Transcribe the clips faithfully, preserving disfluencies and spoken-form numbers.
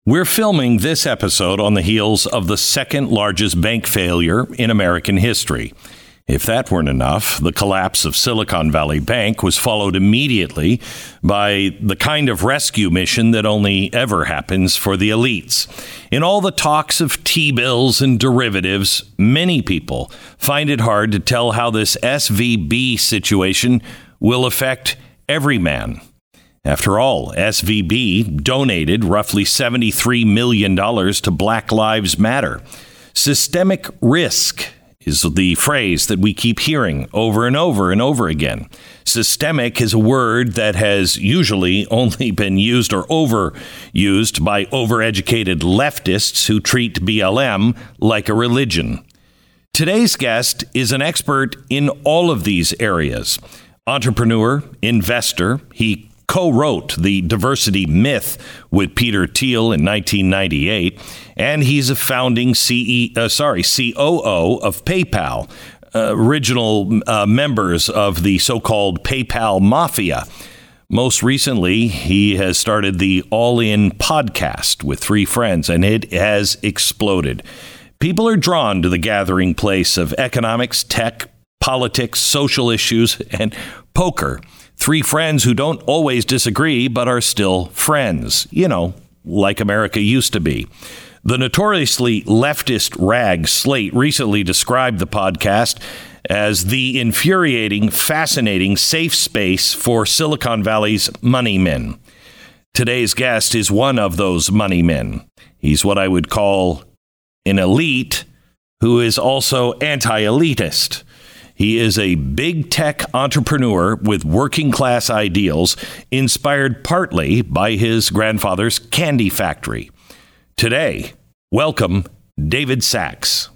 We're filming this episode on the heels of the second largest bank failure in American history. If that weren't enough, the collapse of Silicon Valley Bank was followed immediately by the kind of rescue mission that only ever happens for the elites. In all the talks of T-bills and derivatives, many people find it hard to tell how this S V B situation will affect every man. After all, S V B donated roughly seventy-three million dollars to Black Lives Matter. Systemic risk is the phrase that we keep hearing over and over and over again. Systemic is a word that has usually only been used or overused by overeducated leftists who treat B L M like a religion. Today's guest is an expert in all of these areas. Entrepreneur, investor, he co-wrote The Diversity Myth with Peter Thiel in nineteen ninety-eight, and he's a founding C E, uh, sorry, C O O of PayPal, uh, original uh, members of the so-called PayPal Mafia. Most recently, he has started the All In podcast with three friends, and it has exploded. People are drawn to the gathering place of economics, tech, politics, social issues, and poker. Three friends who don't always disagree, but are still friends. You know, like America used to be. The notoriously leftist rag Slate recently described the podcast as the infuriating, fascinating, safe space for Silicon Valley's money men. Today's guest is one of those money men. He's what I would call an elite who is also anti-elitist. He is a big tech entrepreneur with working class ideals, inspired partly by his grandfather's candy factory. Today, welcome David Sacks.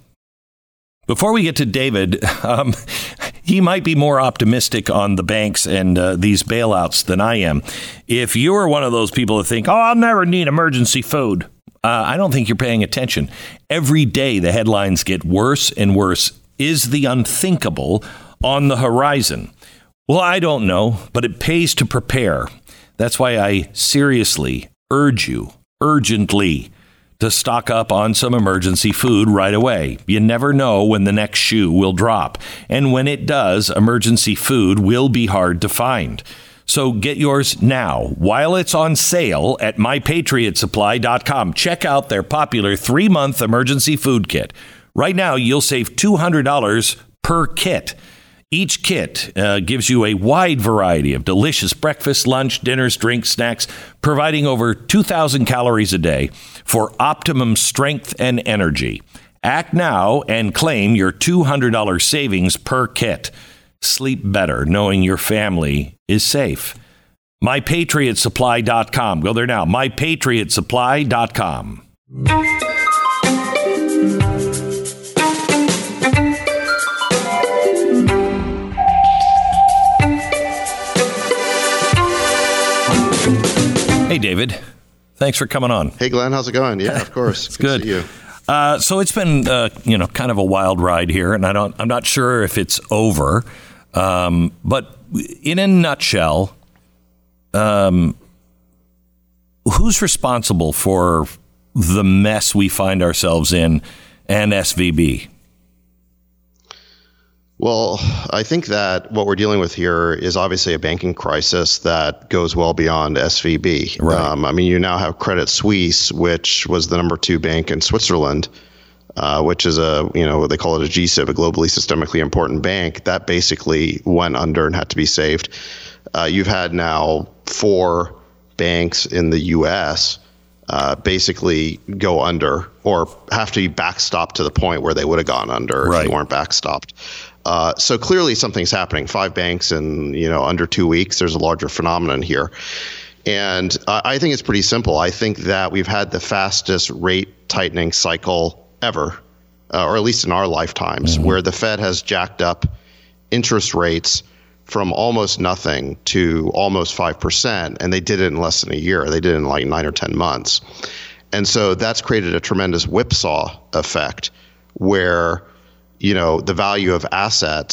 Before we get to David, um, he might be more optimistic on the banks and uh, these bailouts than I am. If you're one of those people that think, oh, I'll never need emergency food, uh, I don't think you're paying attention. Every day the headlines get worse and worse. Is the unthinkable on the horizon? Well, I don't know, but it pays to prepare. That's why I seriously urge you, urgently, to stock up on some emergency food right away. You never know when the next shoe will drop. And when it does, emergency food will be hard to find. So get yours now while it's on sale at my patriot supply dot com. Check out their popular three-month emergency food kit. Right now, you'll save two hundred dollars per kit. Each kit uh, gives you a wide variety of delicious breakfast, lunch, dinners, drinks, snacks, providing over two thousand calories a day for optimum strength and energy. Act now and claim your two hundred dollars savings per kit. Sleep better knowing your family is safe. my patriot supply dot com. Go there now. my patriot supply dot com. Hey, David. Thanks for coming on. Hey, Glenn. How's it going? Yeah, of course. It's good. good. To see you. Uh, so it's been, uh, you know, kind of a wild ride here, and I don't, I'm not sure if it's over. Um, but in a nutshell, um, who's responsible for the mess we find ourselves in and S V B? Well, I think that what we're dealing with here is obviously a banking crisis that goes well beyond S V B. Right. Um, I mean, you now have Credit Suisse, which was the number two bank in Switzerland, uh, which is a, you know, they call it a G SIB, a globally systemically important bank, that basically went under and had to be saved. Uh, you've had now four banks in the U S uh, basically go under or have to be backstopped to the point where they would have gone under right. if they weren't backstopped. Uh, so clearly something's happening. Five banks in, you know, under two weeks. There's a larger phenomenon here. And uh, I think it's pretty simple. I think that we've had the fastest rate tightening cycle ever, uh, or at least in our lifetimes, mm-hmm. where the Fed has jacked up interest rates from almost nothing to almost five percent. And they did it in less than a year. They did it in like nine or ten months. And so that's created a tremendous whipsaw effect where, you know, the value of assets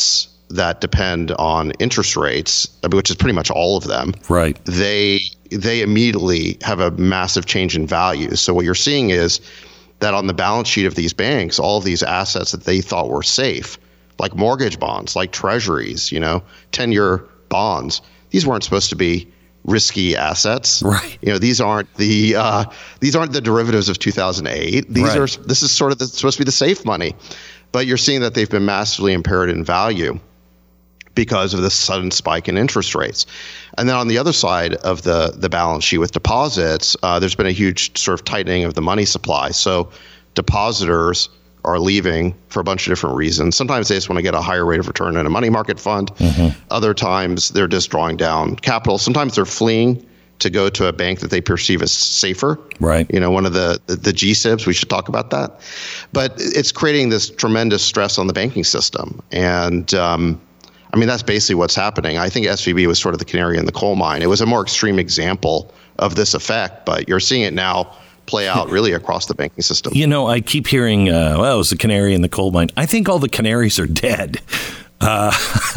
that depend on interest rates, which is pretty much all of them, right? They they immediately have a massive change in value. So what you're seeing is that on the balance sheet of these banks, all of these assets that they thought were safe, like mortgage bonds, like treasuries, you know, ten-year bonds, these weren't supposed to be risky assets, right? You know, these aren't the uh, these aren't the derivatives of two thousand eight. These right. are this is sort of the, supposed to be the safe money, but you're seeing that they've been massively impaired in value because of this sudden spike in interest rates. And then on the other side of the the balance sheet with deposits, uh, there's been a huge sort of tightening of the money supply. So depositors are leaving for a bunch of different reasons. Sometimes they just want to get a higher rate of return in a money market fund. Mm-hmm. Other times they're just drawing down capital. Sometimes they're fleeing to go to a bank that they perceive as safer. Right. You know, one of the, the, the G SIBs, we should talk about that. But it's creating this tremendous stress on the banking system. And um, I mean, that's basically what's happening. I think S V B was sort of the canary in the coal mine. It was a more extreme example of this effect, but you're seeing it now play out really across the banking system. You know, I keep hearing, uh, well, it was the canary in the coal mine. I think all the canaries are dead. Uh,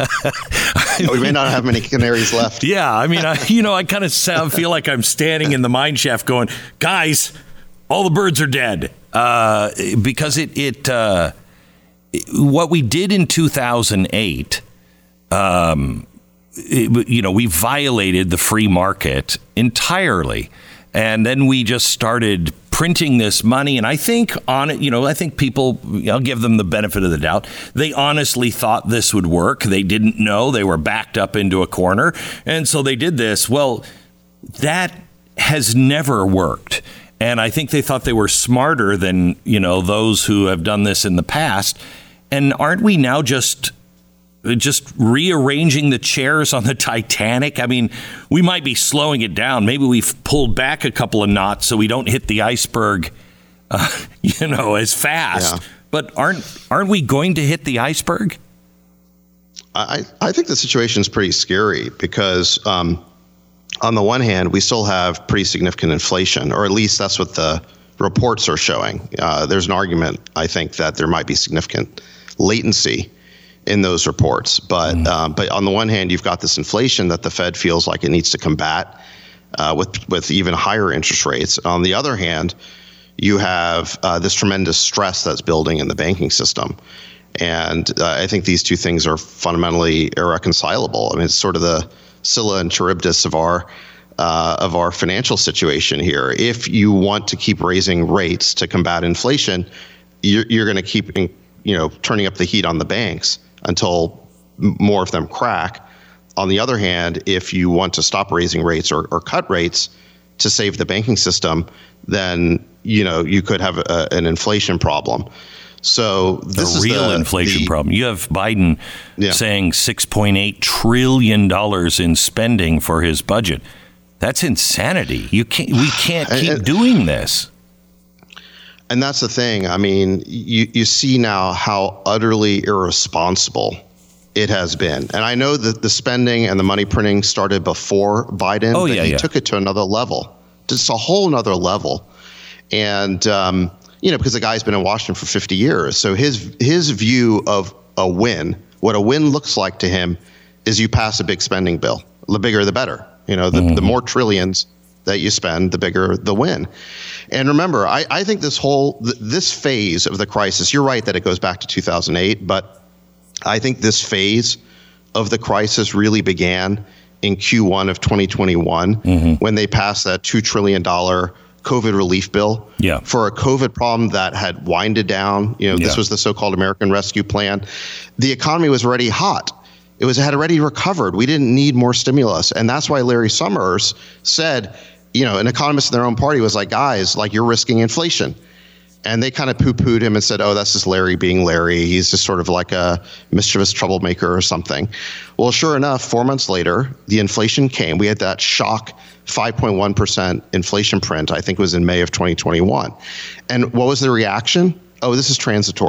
we may not have many canaries left. Yeah, I mean, I, you know, I kind of feel like I'm standing in the mine shaft going, guys, all the birds are dead. Uh, because it, it uh, what we did in two thousand eight, um, it, you know, we violated the free market entirely. And then we just started printing this money. And I think on it, you know, I think people, I'll give them the benefit of the doubt. They honestly thought this would work. They didn't know. They were backed up into a corner. And so they did this. Well, that has never worked. And I think they thought they were smarter than, you know, those who have done this in the past. And aren't we now just just rearranging the chairs on the Titanic? I mean, we might be slowing it down. Maybe we've pulled back a couple of knots so we don't hit the iceberg, uh, you know, as fast. Yeah. But aren't aren't we going to hit the iceberg? I, I think the situation is pretty scary because um, on the one hand, we still have pretty significant inflation, or at least that's what the reports are showing. Uh, there's an argument, I think, that there might be significant latency in those reports. But mm. um, but on the one hand, you've got this inflation that the Fed feels like it needs to combat uh, with, with even higher interest rates. On the other hand, you have uh, this tremendous stress that's building in the banking system. And uh, I think these two things are fundamentally irreconcilable. I mean, it's sort of the Scylla and Charybdis of our uh, of our financial situation here. If you want to keep raising rates to combat inflation, you're, you're going to keep, in, you know, turning up the heat on the banks until more of them crack. On the other hand, if you want to stop raising rates or, or cut rates to save the banking system, then, you know, you could have a, an inflation problem. So this a is real the, inflation the, problem. You have Biden yeah. saying six point eight trillion dollars in spending for his budget. That's insanity. You can't. We can't keep and, doing this. And that's the thing. I mean, you, you see now how utterly irresponsible it has been. And I know that the spending and the money printing started before Biden, oh, but yeah, he yeah. took it to another level, just a whole nother level. And, um, you know, because the guy's been in Washington for fifty years. So his his view of a win, what a win looks like to him, is you pass a big spending bill. The bigger, the better. You know, the, mm-hmm. the more trillions that you spend, the bigger the win. And remember, I, I think this whole, th- this phase of the crisis, you're right that it goes back to two thousand eight, but I think this phase of the crisis really began in Q one of twenty twenty-one mm-hmm. when they passed that two trillion dollars COVID relief bill yeah. for a COVID problem that had winded down. You know, yeah. this was the so-called American Rescue Plan. The economy was already hot. It was had already recovered. We didn't need more stimulus. And that's why Larry Summers said, you know, an economist in their own party was like, guys, like you're risking inflation. And they kind of poo-pooed him and said, oh, that's just Larry being Larry. He's just sort of like a mischievous troublemaker or something. Well, sure enough, four months later, the inflation came. We had that shock five point one percent inflation print, I think it was in May of twenty twenty-one. And what was the reaction? Oh, this is transitory.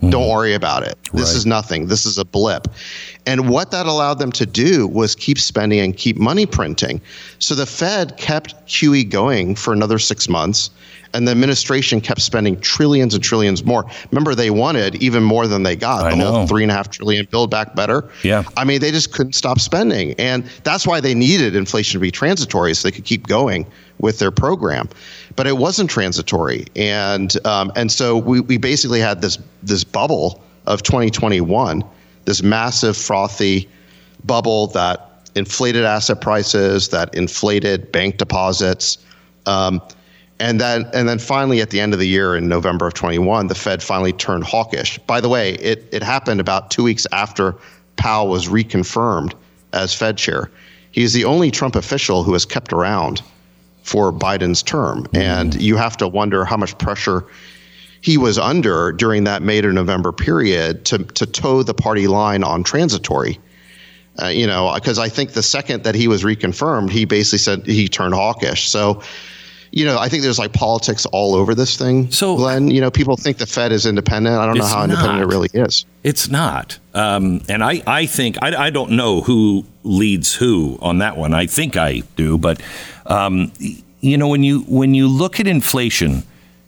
Mm. Don't worry about it. This Right. is nothing. This is a blip. And what that allowed them to do was keep spending and keep money printing. So the Fed kept Q E going for another six months, and the administration kept spending trillions and trillions more. Remember, they wanted even more than they got. I the know. whole three and a half trillion Build Back Better. Yeah. I mean, they just couldn't stop spending. And that's why they needed inflation to be transitory so they could keep going with their program. But it wasn't transitory. And um, and so we, we basically had this this bubble of twenty twenty-one, this massive frothy bubble that inflated asset prices, that inflated bank deposits. Um, and then and then finally at the end of the year in November of twenty-one, the Fed finally turned hawkish. By the way, it, it happened about two weeks after Powell was reconfirmed as Fed chair. He's the only Trump official who has kept around for Biden's term. And you have to wonder how much pressure he was under during that May to November period to, to toe the party line on transitory. Uh, you know, because I think the second that he was reconfirmed, he basically said he turned hawkish. So, you know, I think there's like politics all over this thing. So, Glenn, you know, people think the Fed is independent. I don't know It's how independent not. it really is. It's not. Um, and I, I think, I, I don't know who leads who on that one. I think I do. But, um, you know, when you when you look at inflation,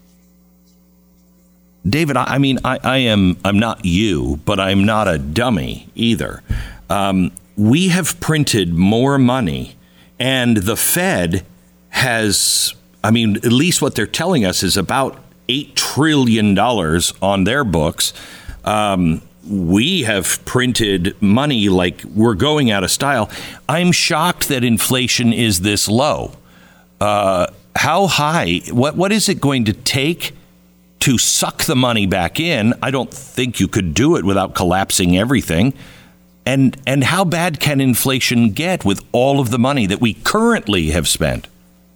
David, I, I mean, I, I am I'm not you, but I'm not a dummy either. Um, we have printed more money, and the Fed has, I mean, at least what they're telling us is about eight trillion dollars on their books. Um, we have printed money like we're going out of style. I'm shocked that inflation is this low. Uh, how high? What what is it going to take to suck the money back in? I don't think you could do it without collapsing everything. And and how bad can inflation get with all of the money that we currently have spent?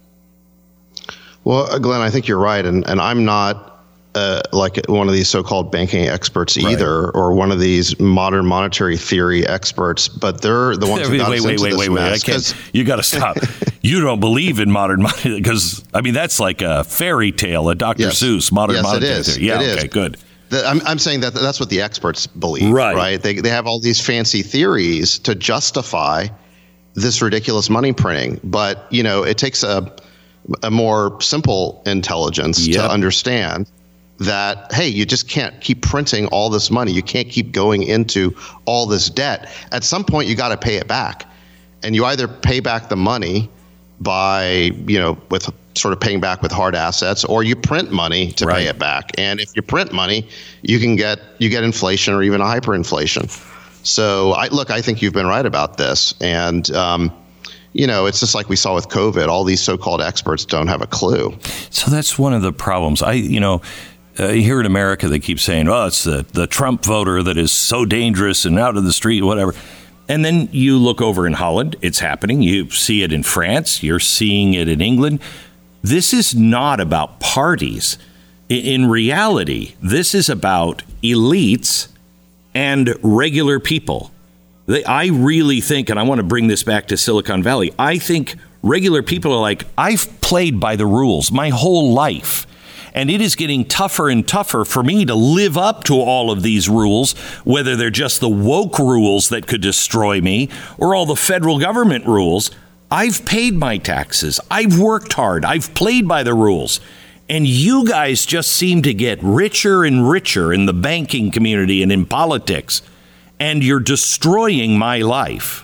Well, Glenn, I think you're right, and and I'm not uh, like one of these so-called banking experts either, right, or one of these modern monetary theory experts. But they're the ones who got wait, us wait, into wait, this wait, wait, mess. I can't. You got to stop. You don't believe in modern money because I mean that's like a fairy tale, a Doctor Yes. Seuss modern Yes, it monetary is. theory. Yeah, It okay, is. good. The, I'm, I'm saying that that's what the experts believe, Right. right? They they have all these fancy theories to justify this ridiculous money printing, but you know it takes a a more simple intelligence Yep. to understand that, hey, you just can't keep printing all this money. You can't keep going into all this debt. At some point, you got to pay it back, and you either pay back the money by, you know, with sort of paying back with hard assets, or you print money to Right. pay it back. And if you print money, you can get you get inflation or even a hyperinflation. So, I look, I think you've been right about this, and um, you know, it's just like we saw with COVID. All these so-called experts don't have a clue. So that's one of the problems. I, you know, uh, here in America, they keep saying, "Oh, it's the the Trump voter that is so dangerous and out of the street, whatever." And then you look over in Holland, it's happening. You see it in France. You're seeing it in England. This is not about parties. I- In reality, this is about elites and regular people. They, I really think, and I want to bring this back to Silicon Valley, I think regular people are like, I've played by the rules my whole life. And it is getting tougher and tougher for me to live up to all of these rules, whether they're just the woke rules that could destroy me or all the federal government rules. I've paid my taxes. I've worked hard. I've played by the rules. And you guys just seem to get richer and richer in the banking community and in politics. And you're destroying my life.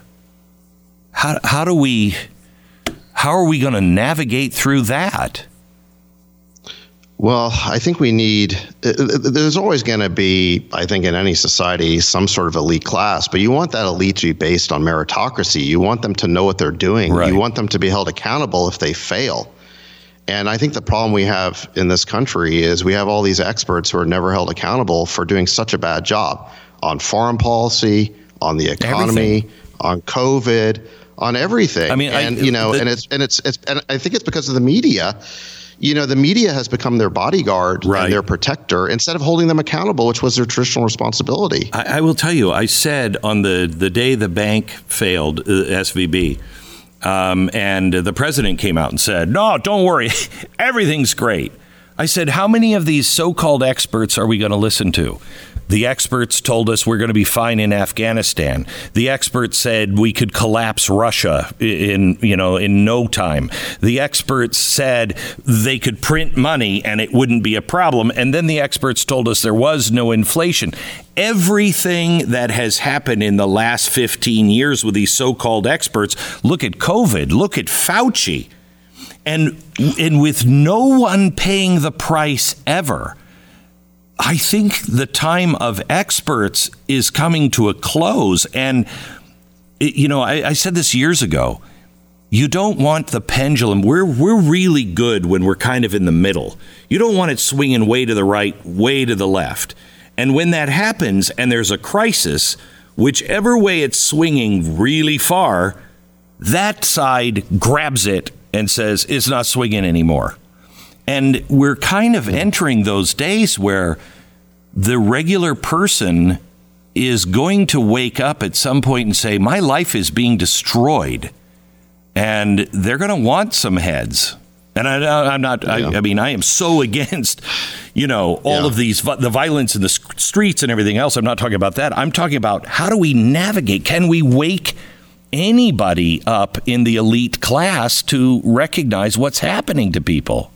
How, how do we, how are we going to navigate through that? Well, I think we need, there's always going to be, I think, in any society, some sort of elite class, but you want that elite to be based on meritocracy. You want them to know what they're doing. Right. You want them to be held accountable if they fail. And I think the problem we have in this country is we have all these experts who are never held accountable for doing such a bad job on foreign policy, on the economy, Everything. on COVID, on everything. I mean, I- and you know, the- and it's and it's it's and I think it's because of the media. You know, the media has become their bodyguard Right. and their protector instead of holding them accountable, which was their traditional responsibility. I, I will tell you, I said on the, the day the bank failed, uh, S V B, um, and the president came out and said, no, don't worry, everything's great. I said, how many of these so-called experts are we going to listen to? The experts told us we're going to be fine in Afghanistan. The experts said we could collapse Russia in, you know, in no time. The experts said they could print money and it wouldn't be a problem. And then the experts told us there was no inflation. Everything that has happened in the last fifteen years with these so-called experts, look at COVID, look at Fauci. And and with no one paying the price ever, I think the time of experts is coming to a close. And, you know, I, I said this years ago, you don't want the pendulum. We're we're really good when we're kind of in the middle. You don't want it swinging way to the right, way to the left. And when that happens and there's a crisis, whichever way it's swinging really far, that side grabs it and says it's not swinging anymore. And we're kind of entering those days where the regular person is going to wake up at some point and say, my life is being destroyed. And they're going to want some heads. And I, I'm not, yeah. I, I mean, I am so against, you know, all yeah. of these, the violence in the streets and everything else. I'm not talking about that. I'm talking about how do we navigate? Can we wake anybody up in the elite class to recognize what's happening to people?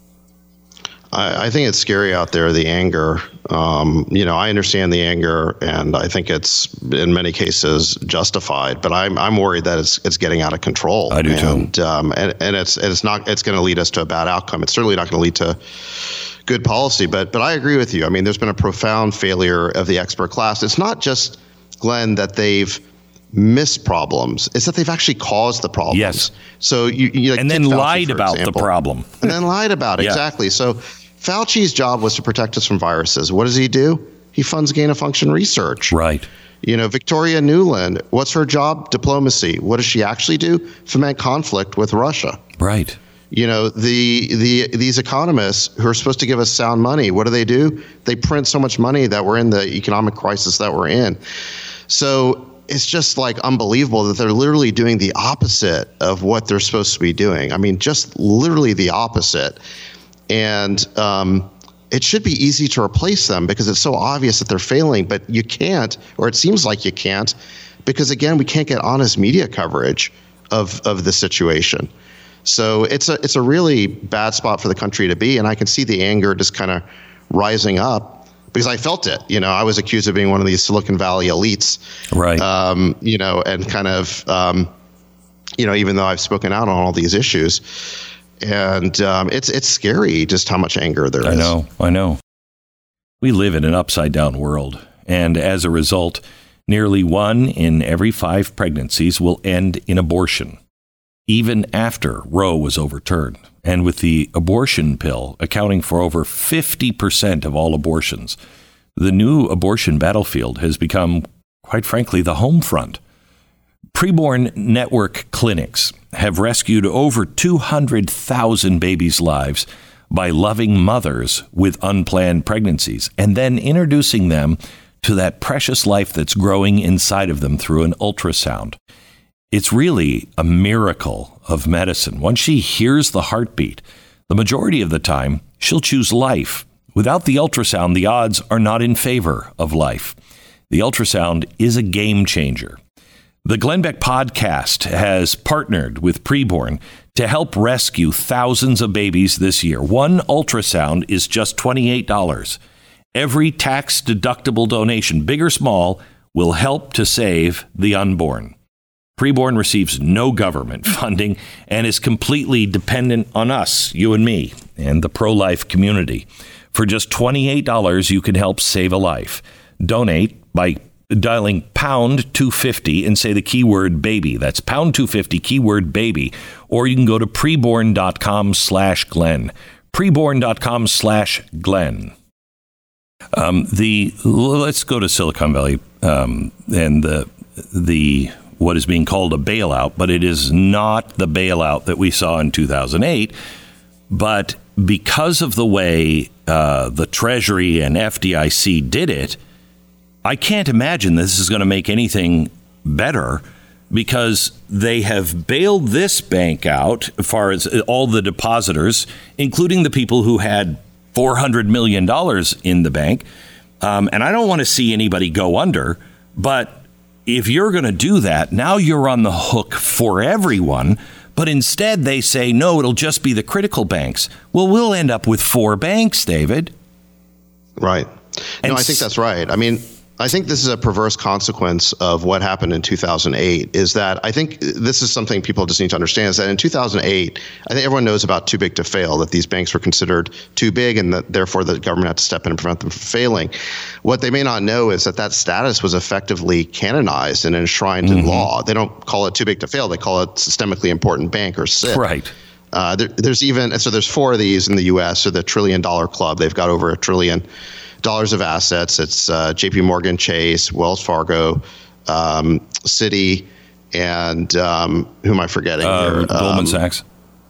I, I think it's scary out there, the anger. Um, you know, I understand the anger, and I think it's in many cases justified. But I'm I'm worried that it's it's getting out of control. I do and, too. Um, and and it's it's not it's going to lead us to a bad outcome. It's certainly not going to lead to good policy. But but I agree with you. I mean, there's been a profound failure of the expert class. It's not just, Glenn, that they've missed problems. It's that they've actually caused the problems. Yes. So you, you like, and then Fauci, lied about example, the problem. and then lied about it. Yeah. Exactly. So Fauci's job was to protect us from viruses. What does he do? He funds gain-of-function research. Right. You know, Victoria Nuland, what's her job? Diplomacy. What does she actually do? Foment conflict with Russia. Right. You know, the the these economists who are supposed to give us sound money, what do they do? They print so much money that we're in the economic crisis that we're in. So it's just like unbelievable that they're literally doing the opposite of what they're supposed to be doing. I mean, just literally the opposite. And um, it should be easy to replace them because it's so obvious that they're failing, but you can't, or it seems like you can't, because again, we can't get honest media coverage of of the situation. So it's a it's a really bad spot for the country to be, and I can see the anger just kind of rising up because I felt it. You know, I was accused of being one of these Silicon Valley elites, right? Um, you know, and kind of, um, you know, even though I've spoken out on all these issues. And um, it's it's scary just how much anger there is. I know, I know. We live in an upside-down world, and as a result, nearly one in every five pregnancies will end in abortion, even after Roe was overturned. And with the abortion pill accounting for over fifty percent of all abortions, the new abortion battlefield has become, quite frankly, the home front. Preborn Network clinics have rescued over two hundred thousand babies' lives by loving mothers with unplanned pregnancies and then introducing them to that precious life that's growing inside of them through an ultrasound. It's really a miracle of medicine. Once she hears the heartbeat, the majority of the time, she'll choose life. Without the ultrasound, the odds are not in favor of life. The ultrasound is a game changer. The Glenn Beck podcast has partnered with Preborn to help rescue thousands of babies this year. One ultrasound is just twenty-eight dollars. Every tax-deductible donation, big or small, will help to save the unborn. Preborn receives no government funding and is completely dependent on us, you and me, and the pro-life community. For just twenty-eight dollars, you can help save a life. Donate by dialing pound two fifty and say the keyword baby. That's pound two fifty, keyword baby. Or you can go to preborn.com slash Glenn. Preborn.com slash Glenn. Um, the let's go to Silicon Valley um, and the the what is being called a bailout, but it is not the bailout that we saw in two thousand eight. But because of the way uh, the Treasury and F D I C did it, I can't imagine this is going to make anything better because they have bailed this bank out as far as all the depositors, including the people who had four hundred million dollars in the bank. Um, and I don't want to see anybody go under, but if you're going to do that, now you're on the hook for everyone. But instead they say, no, it'll just be the critical banks. Well, we'll end up with four banks, David. Right. No, I think that's right. I mean, I think this is a perverse consequence of what happened in two thousand eight, is that I think this is something people just need to understand, is that in two thousand eight, I think everyone knows about too big to fail, that these banks were considered too big and that therefore the government had to step in and prevent them from failing. What they may not know is that that status was effectively canonized and enshrined mm-hmm. in law. They don't call it too big to fail. They call it systemically important bank, or S I B. Right. Uh, there, there's even, so there's four of these in the U S, so the trillion dollar club. They've got over a trillion dollars of assets. It's uh, J P Morgan Chase, Wells Fargo, um, Citi, and um, who am I forgetting uh, here? Goldman um, Sachs.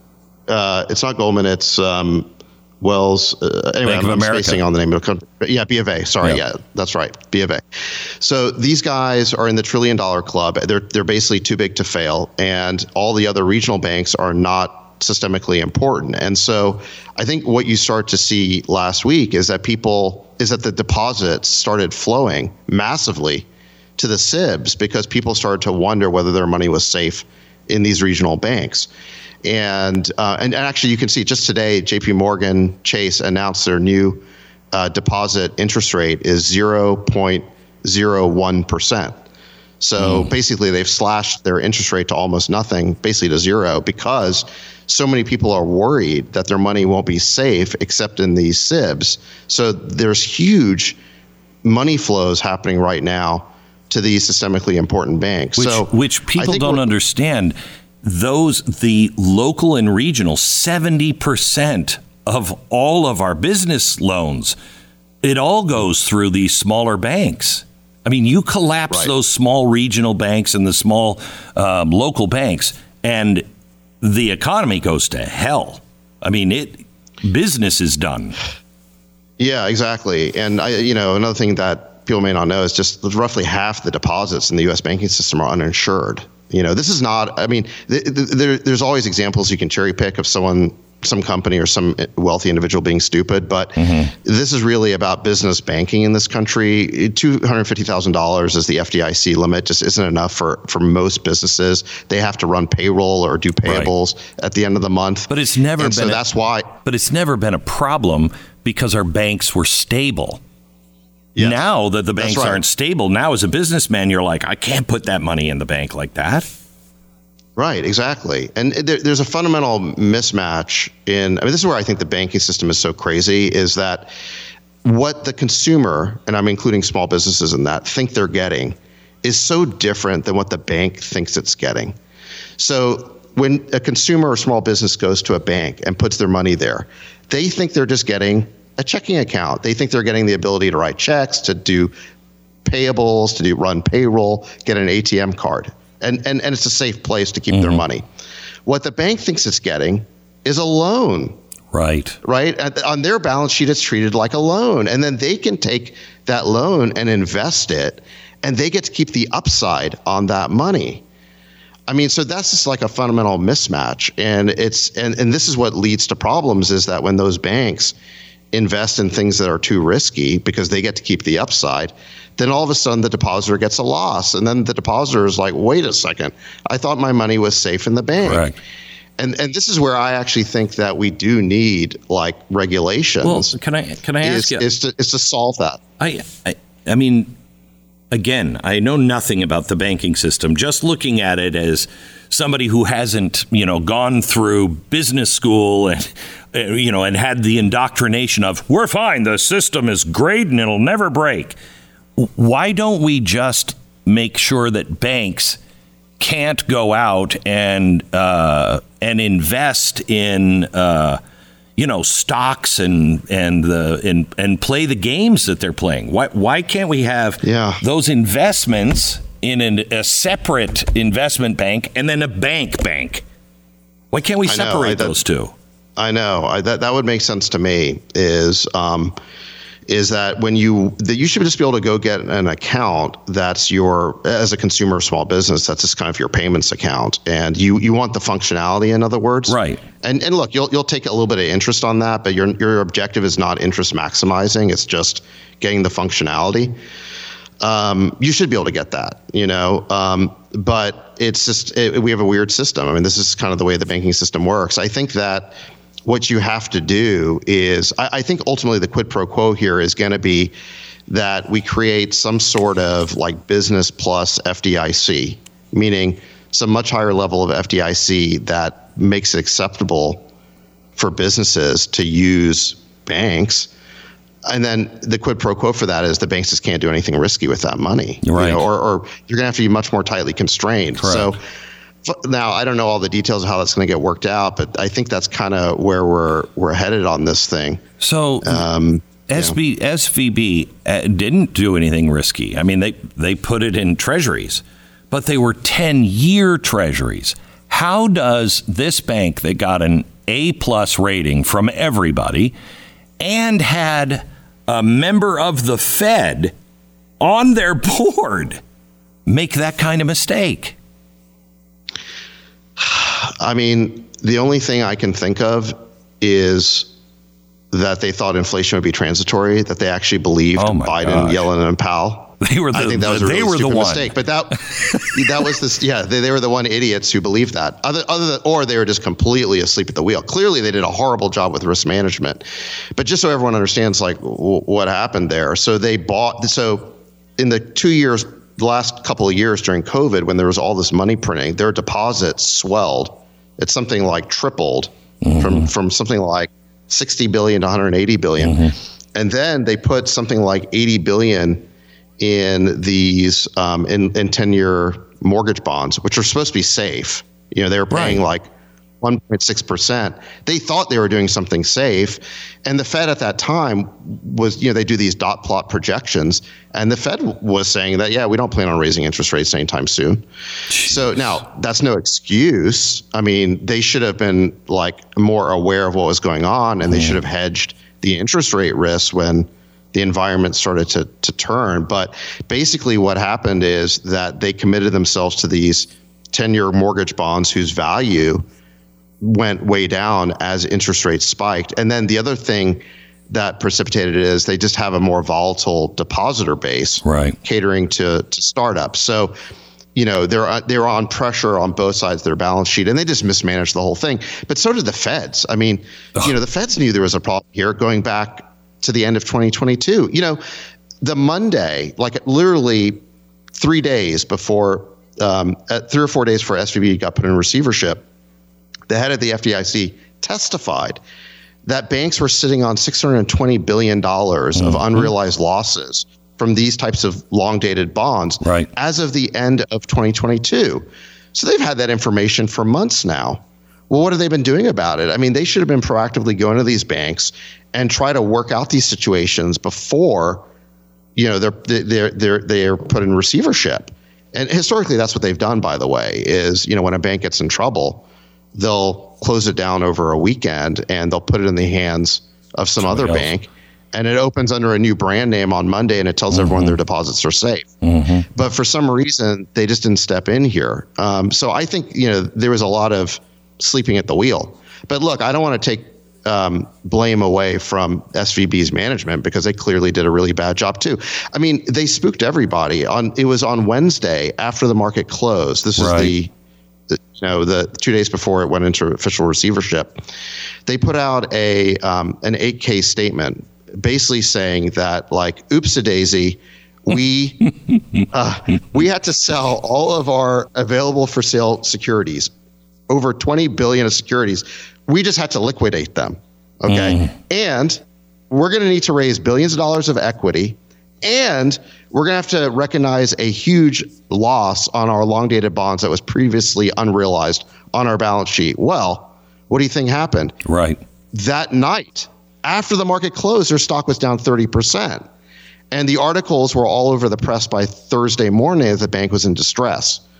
Uh, it's not Goldman. It's um, Wells. Uh, anyway, Bank of I'm America. spacing on the name of the country. Yeah, B of A. Sorry, yep. yeah, that's right, B of A. So these guys are in the trillion dollar club. They're they're basically too big to fail, and all the other regional banks are not systemically important. And so I think what you start to see last week is that people is that the deposits started flowing massively to the S I Bs because people started to wonder whether their money was safe in these regional banks. And uh, and, and actually you can see just today, J P Morgan Chase announced their new uh, deposit interest rate is zero point zero one percent. So mm. basically they've slashed their interest rate to almost nothing, basically to zero, because so many people are worried that their money won't be safe except in these S I Bs. So there's huge money flows happening right now to these systemically important banks. Which, so which people don't understand. Those, the local and regional, seventy percent of all of our business loans, it all goes through these smaller banks. I mean, you collapse right. those small regional banks and the small um, local banks, and the economy goes to hell. I mean, it business is done. Yeah, exactly. And I, you know, another thing that people may not know is just roughly half the deposits in the U S banking system are uninsured. You know, this is not. I mean, th- th- there, there's always examples you can cherry pick of someone, some company or some wealthy individual being stupid, but mm-hmm. this is really about business banking in this country. two hundred fifty thousand dollars is the F D I C limit, just isn't enough for, for most businesses. They have to run payroll or do payables right. at the end of the month. But it's never and been so a, that's why. But it's never been a problem because our banks were stable. Yes. Now that the banks right. aren't stable, now as a businessman, you're like, I can't put that money in the bank like that. Right, exactly. And there, there's a fundamental mismatch in, I mean, this is where I think the banking system is so crazy, is that what the consumer, and I'm including small businesses in that, think they're getting is so different than what the bank thinks it's getting. So when a consumer or small business goes to a bank and puts their money there, they think they're just getting a checking account. They think they're getting the ability to write checks, to do payables, to do run payroll, get an A T M card. And, and and it's a safe place to keep mm-hmm. their money. What the bank thinks it's getting is a loan. Right. Right. At, on their balance sheet, it's treated like a loan. And then they can take that loan and invest it, and they get to keep the upside on that money. I mean, so that's just like a fundamental mismatch. And it's and, and this is what leads to problems, is that when those banks invest in things that are too risky because they get to keep the upside, then all of a sudden the depositor gets a loss. And then the depositor is like, wait a second, I thought my money was safe in the bank. Correct. And and this is where I actually think that we do need like regulations. Well, can I can I ask is, you? Is to, is to solve that. I, I I mean, again, I know nothing about the banking system. Just looking at it as somebody who hasn't, you know, gone through business school and, you know, and had the indoctrination of, we're fine, the system is great and it'll never break. Why don't we just make sure that banks can't go out and uh, and invest in uh, you know stocks and and the and, and play the games that they're playing? Why why can't we have yeah. those investments in an, a separate investment bank and then a bank bank? Why can't we separate I know, I, that, those two? I know I, that that would make sense to me. Is um, is that when you that you should just be able to go get an account that's your, as a consumer or small business, that's just kind of your payments account, and you you want the functionality, in other words, right? And and look, you'll you'll take a little bit of interest on that, but your your objective is not interest maximizing; it's just getting the functionality. Um, you should be able to get that, you know, um, but it's just it, we have a weird system. I mean, this is kind of the way the banking system works. I think that what you have to do is, I, I think ultimately the quid pro quo here is going to be that we create some sort of like business plus F D I C, meaning some much higher level of F D I C that makes it acceptable for businesses to use banks. And then the quid pro quo for that is the banks just can't do anything risky with that money, right? You know, or, or you're going to have to be much more tightly constrained. Correct. So now I don't know all the details of how that's going to get worked out, but I think that's kind of where we're we're headed on this thing. So um, S V, yeah. S V B uh, didn't do anything risky. I mean, they they put it in treasuries, but they were ten-year treasuries. How does this bank that got an A plus rating from everybody and had a member of the Fed on their board make that kind of mistake? I mean, the only thing I can think of is that they thought inflation would be transitory, that they actually believed oh Biden, gosh. Yellen, and Powell. They were the, I think that was a really they were stupid the one. mistake. But that that was this. Yeah, they, they were the one idiots who believed that. Other other than, or they were just completely asleep at the wheel. Clearly, they did a horrible job with risk management. But just so everyone understands, like w- what happened there. So they bought. So in the two years, the last couple of years during COVID, when there was all this money printing, their deposits swelled. It's something like tripled mm-hmm. from from something like sixty billion to one hundred eighty billion, mm-hmm. and then they put something like eighty billion in these um, in in ten-year mortgage bonds, which are supposed to be safe. You know, they were paying right. like one point six percent. They thought they were doing something safe, and the Fed at that time was, you know, they do these dot plot projections, and the Fed was saying that, yeah, we don't plan on raising interest rates anytime soon. Jeez. So now that's no excuse. I mean, they should have been like more aware of what was going on, and mm. they should have hedged the interest rate risk when the environment started to to turn. But basically what happened is that they committed themselves to these ten-year mortgage bonds whose value went way down as interest rates spiked. And then the other thing that precipitated it is they just have a more volatile depositor base, right, catering to, to startups. So, you know, they're they're on pressure on both sides of their balance sheet, and they just mismanaged the whole thing. But so did the Feds. I mean, Ugh. you know, the Feds knew there was a problem here going back to the end of twenty twenty-two. You know, the Monday, like literally three days before, um, three or four days before S V B got put in receivership, the head of the F D I C testified that banks were sitting on six hundred twenty billion dollars mm-hmm. of unrealized losses from these types of long-dated bonds right. as of the end of twenty twenty-two. So they've had that information for months now. Well, what have they been doing about it? I mean, they should have been proactively going to these banks and try to work out these situations before, you know, they're they're they're they're put in receivership. And historically, that's what they've done, by the way, is, you know, when a bank gets in trouble, they'll close it down over a weekend and they'll put it in the hands of some Somebody other else. bank, and it opens under a new brand name on Monday, and it tells mm-hmm. everyone their deposits are safe. Mm-hmm. But for some reason, they just didn't step in here. Um, so I think, you know, there was a lot of sleeping at the wheel. But look, I don't want to take um, blame away from S V B's management, because they clearly did a really bad job too. I mean, they spooked everybody. On it was on Wednesday after the market closed. This is right. the, the you know the two days before it went into official receivership. They put out a um, an eight K statement, basically saying that, like, oopsie daisy, we uh, we had to sell all of our available for sale securities, over twenty billion of securities. We just had to liquidate them. Okay. Mm. And we're going to need to raise billions of dollars of equity, and we're going to have to recognize a huge loss on our long dated bonds that was previously unrealized on our balance sheet. Well, what do you think happened? Right. That night, after the market closed, their stock was down thirty percent. And the articles were all over the press by Thursday morning that the bank was in distress.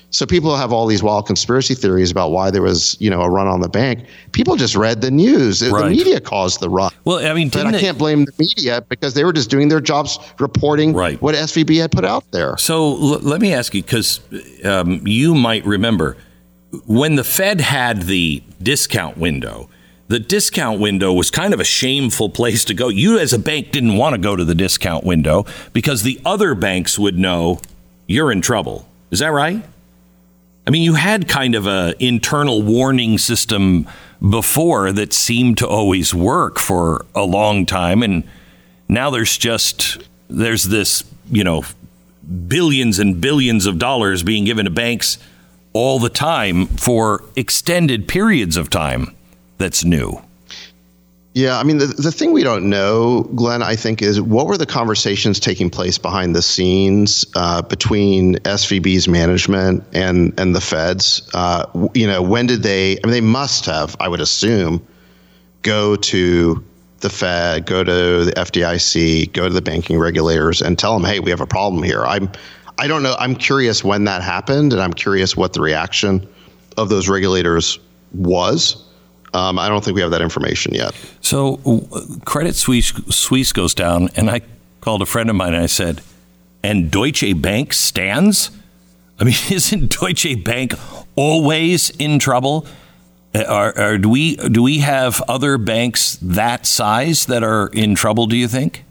So people have all these wild conspiracy theories about why there was, you know, a run on the bank. People just read the news. Right. The media caused the run. Well, I mean, but I can't blame the media because they were just doing their jobs reporting right. what S V B had put out there. So l- let me ask you, because um, you might remember when the Fed had the discount window, the discount window was kind of a shameful place to go. You as a bank didn't want to go to the discount window because the other banks would know you're in trouble. Is that right? I mean, you had kind of a internal warning system before that seemed to always work for a long time. And now there's just, there's this, you know, billions and billions of dollars being given to banks all the time for extended periods of time. That's new. Yeah, I mean, the, the thing we don't know, Glenn, I think, is what were the conversations taking place behind the scenes uh, between S V B's management and, and the Feds? Uh, you know, when did they, I mean, they must have, I would assume, go to the Fed, go to the F D I C, go to the banking regulators and tell them, hey, we have a problem here. I'm, I don't know. I'm curious when that happened, and I'm curious what the reaction of those regulators was. Um, I don't think we have that information yet. So uh, Credit Suisse, Suisse goes down, and I called a friend of mine and I said, and Deutsche Bank stands? I mean, isn't Deutsche Bank always in trouble? Are, are, do we do we have other banks that size that are in trouble, do you think?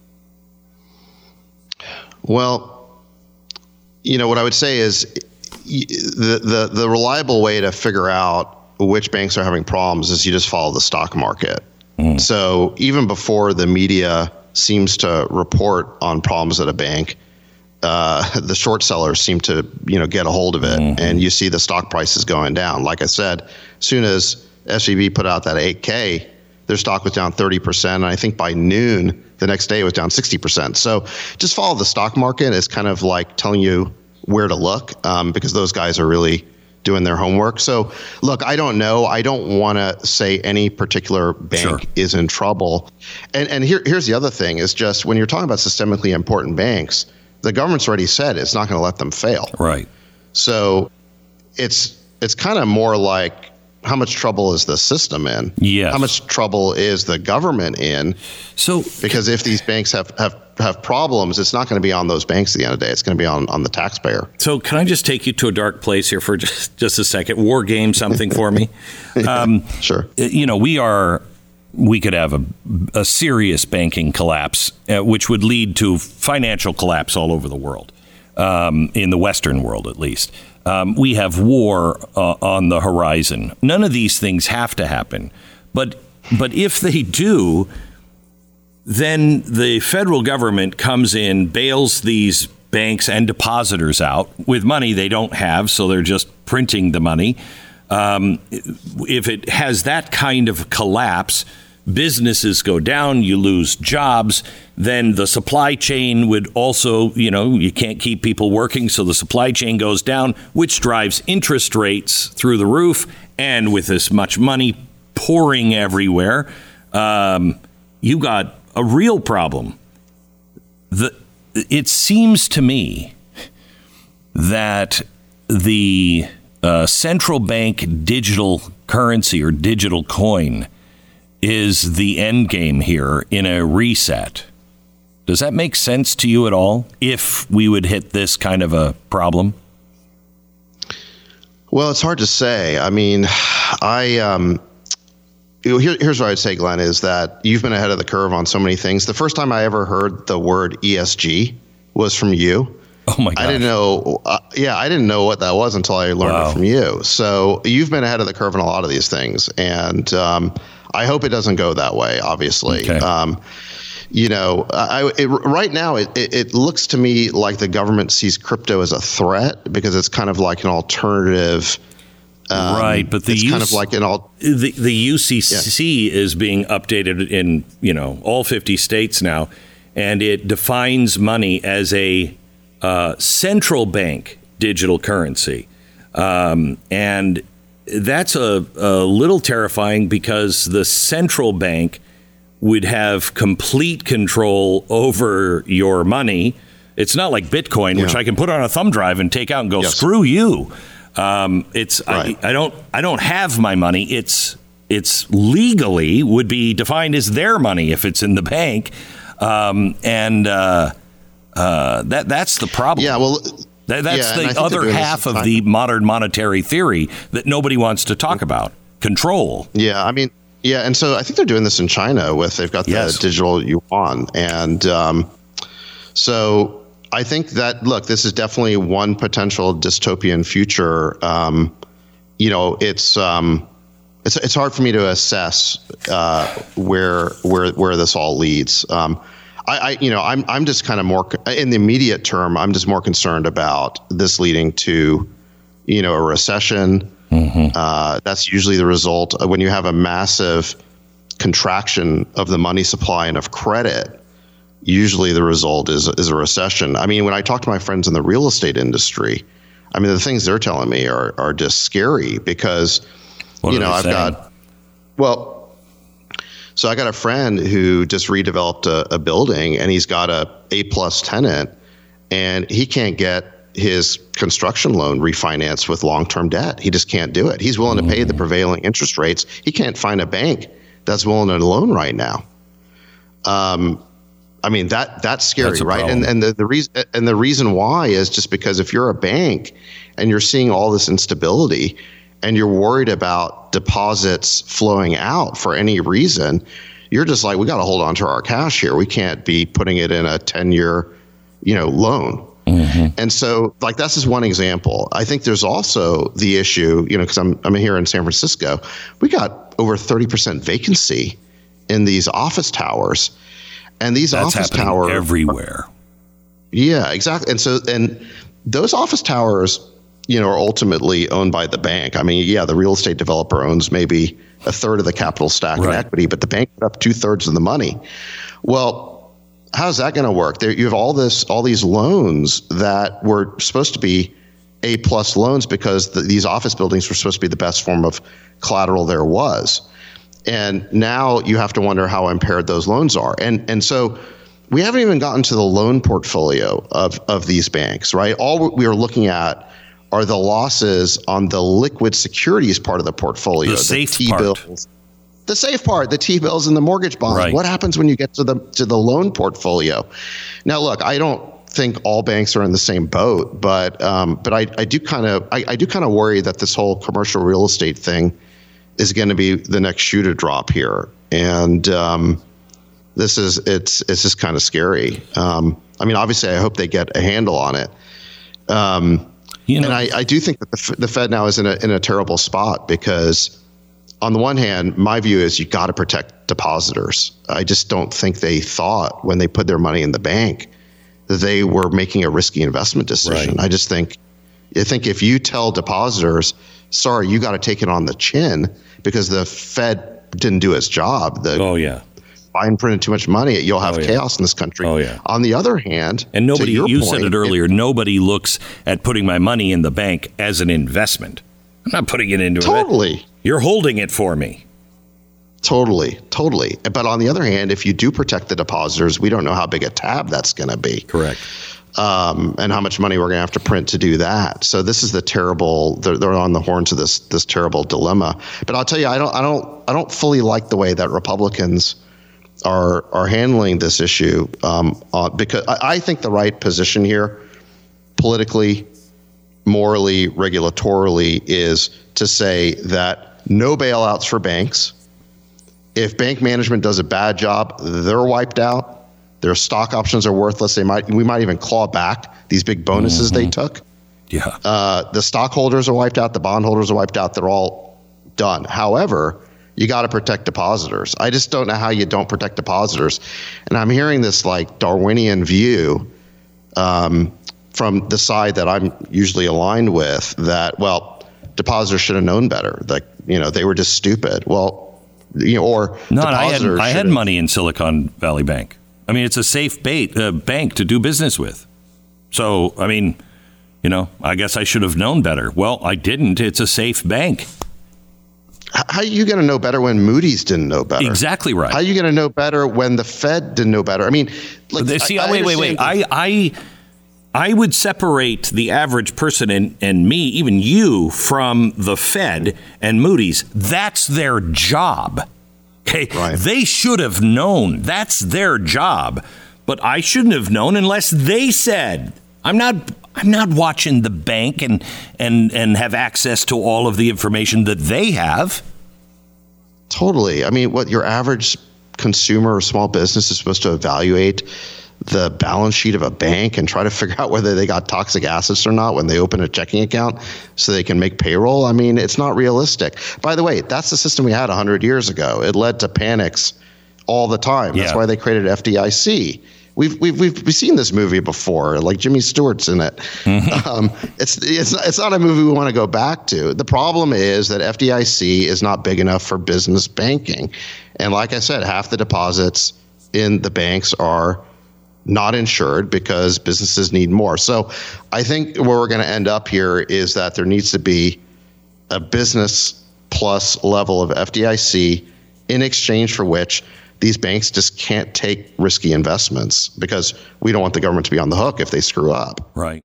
Well, you know, what I would say is the the, the reliable way to figure out which banks are having problems is you just follow the stock market. Mm. So even before the media seems to report on problems at a bank, uh, the short sellers seem to, you know, get a hold of it, mm-hmm. and you see the stock prices going down. Like I said, as soon as S V B put out that eight K, their stock was down thirty percent. And I think by noon the next day it was down sixty percent. So just follow the stock market. It's kind of like telling you where to look, um, because those guys are really doing their homework. So look, I don't know. I don't want to say any particular bank sure. is in trouble. And and here here's the other thing is just when you're talking about systemically important banks, the government's already said it's not going to let them fail. Right. So it's it's kind of more like, how much trouble is the system in? Yes. How much trouble is the government in? So because if these banks have, have, have problems, it's not going to be on those banks at the end of the day. It's going to be on, on the taxpayer. So can I just take you to a dark place here for just, just a second? War game something for me. Um, sure. You know, we are, we could have a, a serious banking collapse, uh, which would lead to financial collapse all over the world, um, in the Western world at least. Um, we have war uh, on the horizon. None of these things have to happen. But but if they do, then the federal government comes in, bails these banks and depositors out with money they don't have, so they're just printing the money. Um, if it has that kind of collapse, businesses go down, you lose jobs, then the supply chain would also, you know, you can't keep people working, so the supply chain goes down, which drives interest rates through the roof. And with this much money pouring everywhere, um, you got a real problem. The, it seems to me that the uh, central bank digital currency or digital coin is the end game here in a reset. Does that make sense to you at all, if we would hit this kind of a problem? Well, it's hard to say. I mean, I um, here, here's what I'd say, Glenn, is that you've been ahead of the curve on so many things. The first time I ever heard the word E S G was from you. Oh my God! I didn't know. Uh, yeah, I didn't know what that was until I learned wow. it from you. So you've been ahead of the curve on a lot of these things, and um, I hope it doesn't go that way. Obviously, okay. um, you know, I, it, right now it, it, it looks to me like the government sees crypto as a threat because it's kind of like an alternative. Um, right, but the it's U C, kind of like an alt. The, the U C C yeah. is being updated in you know all fifty states now, and it defines money as a uh, central bank digital currency, um, and that's a, a little terrifying because the central bank would have complete control over your money, It's not like Bitcoin, yeah. which I can put on a thumb drive and take out and go, yes. screw you. Um, it's right. I, I don't I don't have my money. It's it's legally would be defined as their money if it's in the bank, um, and uh, uh, that that's the problem. Yeah, well, that, that's yeah, the other half of the modern monetary theory that nobody wants to talk about. Control. Yeah, I mean, yeah, and so I think they're doing this in China with they've got the yes. digital yuan, and um, so. I think that, look, this is definitely one potential dystopian future. Um, you know, it's um, it's it's hard for me to assess uh, where where where this all leads. Um, I, I you know I'm I'm just kind of more in the immediate term. I'm just more concerned about this leading to, you know, a recession. Mm-hmm. Uh, that's usually the result when you have a massive contraction of the money supply and of credit. Usually the result is is a recession. I mean, when I talk to my friends in the real estate industry, I mean, the things they're telling me are are just scary because, what you know, I've saying? got, well, so I got a friend who just redeveloped a, a building and he's got a A plus tenant and he can't get his construction loan refinanced with long-term debt. He just can't do it. He's willing mm. to pay the prevailing interest rates. He can't find a bank that's willing to loan right now. Um, I mean, that that's scary, that's right? problem. And and the, the reason and the reason why is just because if you're a bank and you're seeing all this instability and you're worried about deposits flowing out for any reason, you're just like, we got to hold on to our cash here. We can't be putting it in a ten-year, you know, loan. Mm-hmm. And so, like, that's just one example. I think there's also the issue, you know, because I'm I'm here in San Francisco. We got over thirty percent vacancy in these office towers. And these That's office happening towers everywhere. Yeah, exactly. And so, and those office towers, you know, are ultimately owned by the bank. I mean, yeah, the real estate developer owns maybe a third of the capital stack right. in equity, but the bank put up two thirds of the money. Well, how's that going to work? There, you have all this, all these loans that were supposed to be A plus loans because the, these office buildings were supposed to be the best form of collateral there was. And now you have to wonder how impaired those loans are. And and so we haven't even gotten to the loan portfolio of, of these banks, right? All we are looking at are the losses on the liquid securities part of the portfolio. The safe the T-bills, part. The safe part, the T-bills and the mortgage bonds. Right. What happens when you get to the to the loan portfolio? Now, look, I don't think all banks are in the same boat, but um, but I, I do kind of I, I do kind of worry that this whole commercial real estate thing is going to be the next shoe to drop here. And um, this is, it's it's just kind of scary. Um, I mean, obviously, I hope they get a handle on it. Um, you know, and I, I do think that the, the Fed now is in a, in a terrible spot because on the one hand, my view is you got to protect depositors. I just don't think they thought when they put their money in the bank that they were making a risky investment decision. Right. I just think, I think if you tell depositors, sorry, you got to take it on the chin because the Fed didn't do its job. The oh, yeah. Biden printed too much money. You'll have oh, yeah. chaos in this country. Oh, yeah. On the other hand, and nobody, you point, said it earlier, it, nobody looks at putting my money in the bank as an investment. I'm not putting it into totally. it. Totally. You're holding it for me. Totally, totally. But on the other hand, if you do protect the depositors, we don't know how big a tab that's going to be. Correct. Um, and how much money we're going to have to print to do that. So this is the terrible. They're, they're on the horns of this this terrible dilemma. But I'll tell you, I don't, I don't, I don't fully like the way that Republicans are are handling this issue. Um, uh, because I, I think the right position here, politically, morally, regulatorily, is to say that no bailouts for banks. If bank management does a bad job, they're wiped out. Their stock options are worthless. They might, we might even claw back these big bonuses mm-hmm. they took. Yeah. Uh, the stockholders are wiped out. The bondholders are wiped out. They're all done. However, you got to protect depositors. I just don't know how you don't protect depositors. And I'm hearing this like Darwinian view um, from the side that I'm usually aligned with that, well, depositors should have known better. Like, you know, they were just stupid. Well, you know, or no, I had, depositors I had should've- money in Silicon Valley Bank. I mean, it's a safe bait, uh, bank to do business with. So, I mean, you know, I guess I should have known better. Well, I didn't. It's a safe bank. How are you going to know better when Moody's didn't know better? Exactly right. How are you going to know better when the Fed didn't know better? I mean, like, See, I, I wait, wait, wait. I, I, I would separate the average person and, and me, even you, from the Fed and Moody's. That's their job. Okay, right. They should have known. That's their job. But I shouldn't have known unless they said. I'm not. I'm not watching the bank and and and have access to all of the information that they have. Totally. I mean, what your average consumer or small business is supposed to evaluate the balance sheet of a bank and try to figure out whether they got toxic assets or not when they open a checking account so they can make payroll. I mean, it's not realistic. By the way, that's the system we had one hundred years ago. It led to panics all the time. That's yeah. why they created F D I C. We've we've we've we've seen this movie before, like Jimmy Stewart's in it. Mm-hmm. Um, it's it's not, it's not a movie we want to go back to. The problem is that F D I C is not big enough for business banking, and like I said, half the deposits in the banks are not insured because businesses need more. So I think where we're going to end up here is that there needs to be a business plus level of F D I C in exchange for which these banks just can't take risky investments because we don't want the government to be on the hook if they screw up. Right.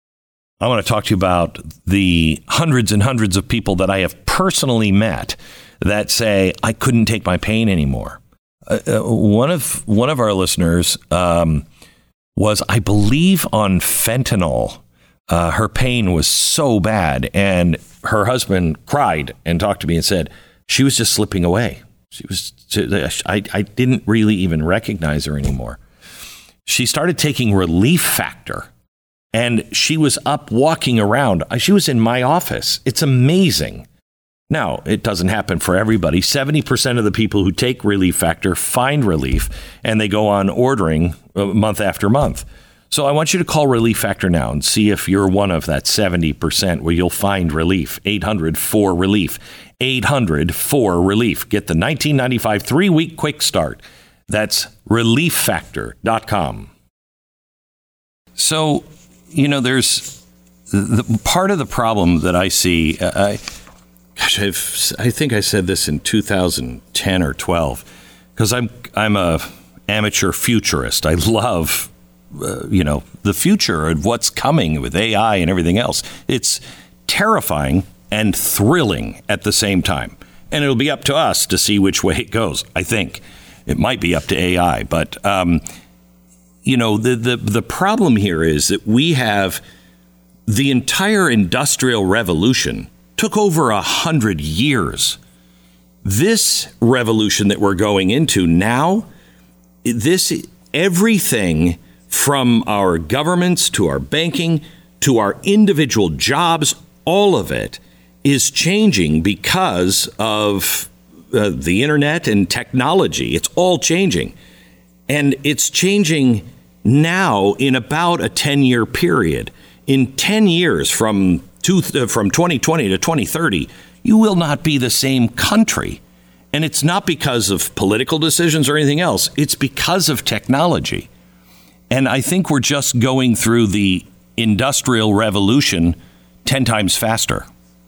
I want to talk to you about the hundreds and hundreds of people that I have personally met that say, I couldn't take my pain anymore. Uh, uh, one of one of our listeners um, was, I believe, on fentanyl. Uh, her pain was so bad, and her husband cried and talked to me and said she was just slipping away. She was. I, I didn't really even recognize her anymore. She started taking Relief Factor, and she was up walking around. She was in my office. It's amazing. Now, it doesn't happen for everybody. seventy percent of the people who take Relief Factor find relief, and they go on ordering month after month. So I want you to call Relief Factor now and see if you're one of that seventy percent where you'll find relief. eight hundred four relief. eight hundred four relief. Get the nineteen ninety-five three-week quick start. That's relief factor dot com. So, you know, there's the part of the problem that I see. Uh, I, gosh, I've, I think I said this in two thousand ten or twelve, because I'm I'm a amateur futurist. I love, uh, you know, the future and what's coming with A I and everything else. It's terrifying and thrilling at the same time. And it'll be up to us to see which way it goes. I think it might be up to A I. But, um, you know, the, the, the problem here is that we have the entire Industrial Revolution took over a hundred years. This revolution that we're going into now, this everything from our governments to our banking to our individual jobs, all of it is changing because of uh, the internet and technology. It's all changing. And it's changing now in about a ten-year period. In ten years, from two, uh, from twenty twenty to twenty thirty, you will not be the same country. And it's not because of political decisions or anything else. It's because of technology. And I think we're just going through the Industrial Revolution ten times faster.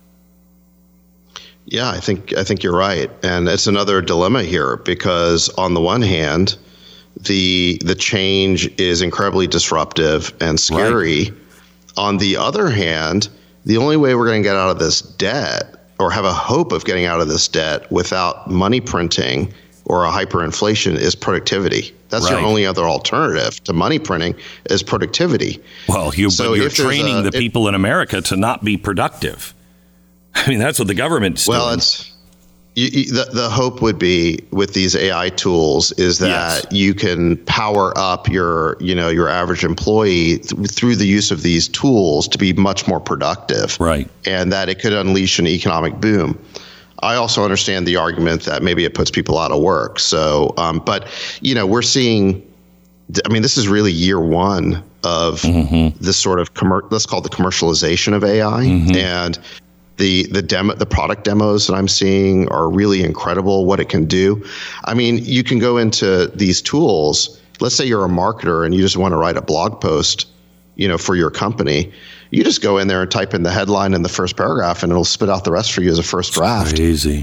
Yeah, I think I think you're right. And it's another dilemma here because on the one hand, the the change is incredibly disruptive and scary. Right. On the other hand, the only way we're going to get out of this debt or have a hope of getting out of this debt without money printing or a hyperinflation is productivity. That's right. Your only other alternative to money printing is productivity. Well, you, so but you're training a, the people it, in America to not be productive. I mean, that's what the government's well, doing. It's you, you, the the hope would be with these A I tools is that yes. you can power up your you know your average employee th- through the use of these tools to be much more productive, right? And that it could unleash an economic boom. I also understand the argument that maybe it puts people out of work. So, um, but you know, we're seeing. I mean, this is really year one of mm-hmm. this sort of commer- let's call it the commercialization of A I, mm-hmm. and the the demo the product demos that I'm seeing are really incredible. What it can do. I mean, you can go into these tools. Let's say you're a marketer and you just want to write a blog post, you know, for your company. You just go in there and type in the headline in the first paragraph, and it'll spit out the rest for you as a first draft. Crazy.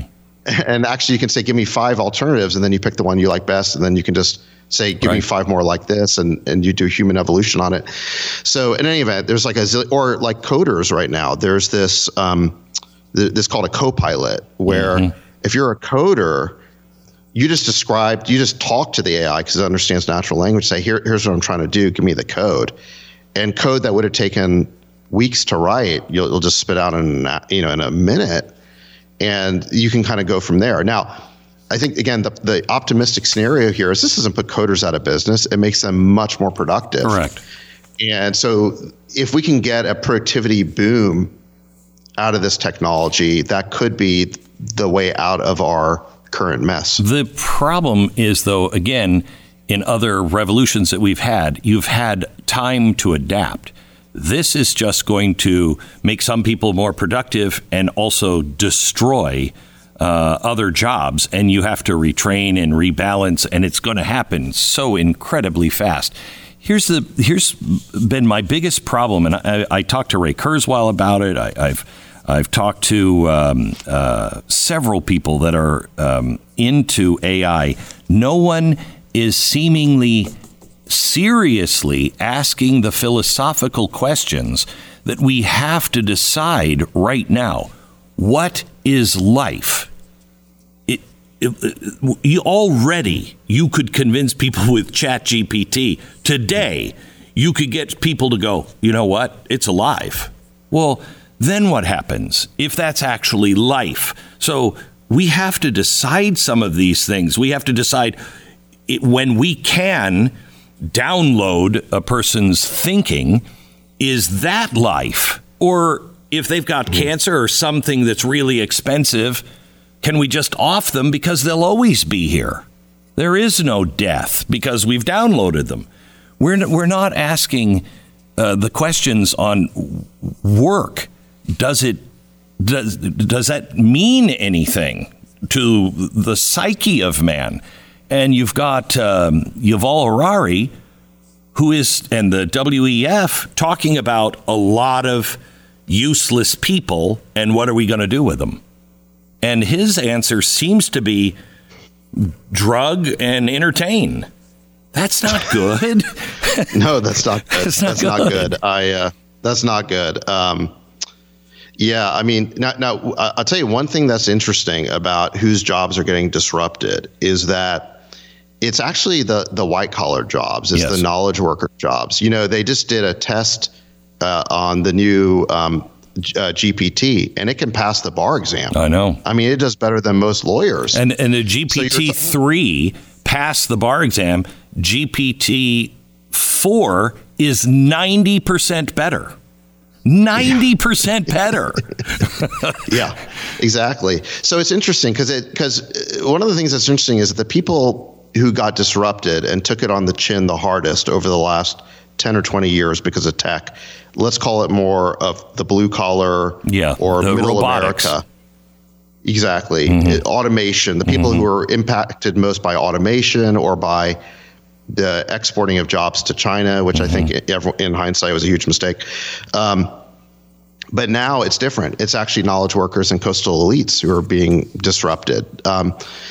And actually, you can say, give me five alternatives, and then you pick the one you like best, and then you can just say, give right. me five more like this, and, and you do human evolution on it. So in any event, there's like a, or like coders right now, there's this, um, th- this called a Copilot, where mm-hmm. if you're a coder, you just describe, you just talk to the A I because it understands natural language, say, here, here's what I'm trying to do, give me the code. And code that would have taken weeks to write, you'll, you'll just spit out in, you know, in a minute. And you can kind of go from there. Now, I think, again, the, the optimistic scenario here is this doesn't put coders out of business. It makes them much more productive. Correct. And so if we can get a productivity boom out of this technology, that could be the way out of our current mess. The problem is, though, again, in other revolutions that we've had, you've had time to adapt. This is just going to make some people more productive and also destroy uh, other jobs. And you have to retrain and rebalance, and it's going to happen so incredibly fast. Here's the here's been my biggest problem, and I, I talked to Ray Kurzweil about it. I, I've I've talked to um, uh, several people that are um, into A I. No one is seemingly seriously asking the philosophical questions that we have to decide right now. What is life? It, it, it, you already, you could convince people with ChatGPT. Today, you could get people to go, you know what? It's alive. Well, then what happens if that's actually life? So we have to decide some of these things. We have to decide it, when we can download a person's thinking, is that life? Or if they've got cancer or something that's really expensive, can we just off them because they'll always be here? There is no death because we've downloaded them. We're, we're not asking uh, the questions on work. Does it does does that mean anything to the psyche of man? And you've got um, Yuval Harari, who is, and the W E F, talking about a lot of useless people and what are we going to do with them? And his answer seems to be drug and entertain. That's not good. No, that's not good. That's not that's good. not good. I. Uh, that's not good. Um, yeah, I mean, now, now I'll tell you one thing that's interesting about whose jobs are getting disrupted is that it's actually the the white collar jobs, it's yes. the knowledge worker jobs. You know, they just did a test uh, on the new um, uh, G P T, and it can pass the bar exam. I know. I mean, it does better than most lawyers. And and the G P T three so passed the bar exam. G P T four is ninety percent better. ninety percent better. Yeah, exactly. So it's interesting because it because one of the things that's interesting is that the people who got disrupted and took it on the chin the hardest over the last ten or twenty years because of tech, let's call it more of the blue collar yeah, or middle robotics. America. Exactly. Mm-hmm. It, automation, the people mm-hmm. who were impacted most by automation or by the exporting of jobs to China, which mm-hmm. I think in hindsight was a huge mistake. Um, but now it's different. It's actually knowledge workers and coastal elites who are being disrupted. Um,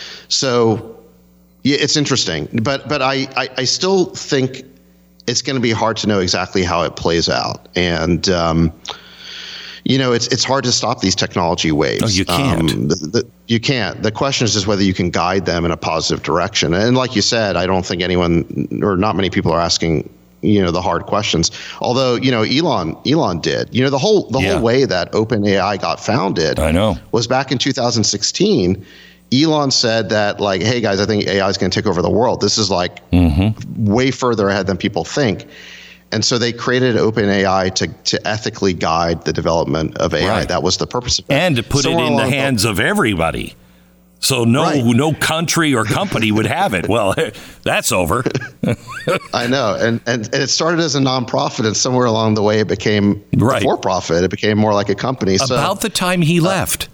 so yeah, it's interesting. But but I, I, I still think it's going to be hard to know exactly how it plays out. And, um, you know, it's it's hard to stop these technology waves. Oh, you can't. Um, the, the, you can't. The question is just whether you can guide them in a positive direction. And like you said, I don't think anyone or not many people are asking, you know, the hard questions. Although, you know, Elon Elon did. You know, the whole the yeah. whole way that OpenAI got founded I know. was back in two thousand sixteen. Elon said that, like, hey, guys, I think A I is going to take over the world. This is like mm-hmm. way further ahead than people think. And so they created OpenAI to to ethically guide the development of A I. Right. That was the purpose of it. And to put Somewhere it in the hands the- of everybody. So no right. no country or company would have it. Well, that's over. I know. And, and and it started as a nonprofit, and somewhere along the way it became right. for profit. It became more like a company. About so, the time he uh, left.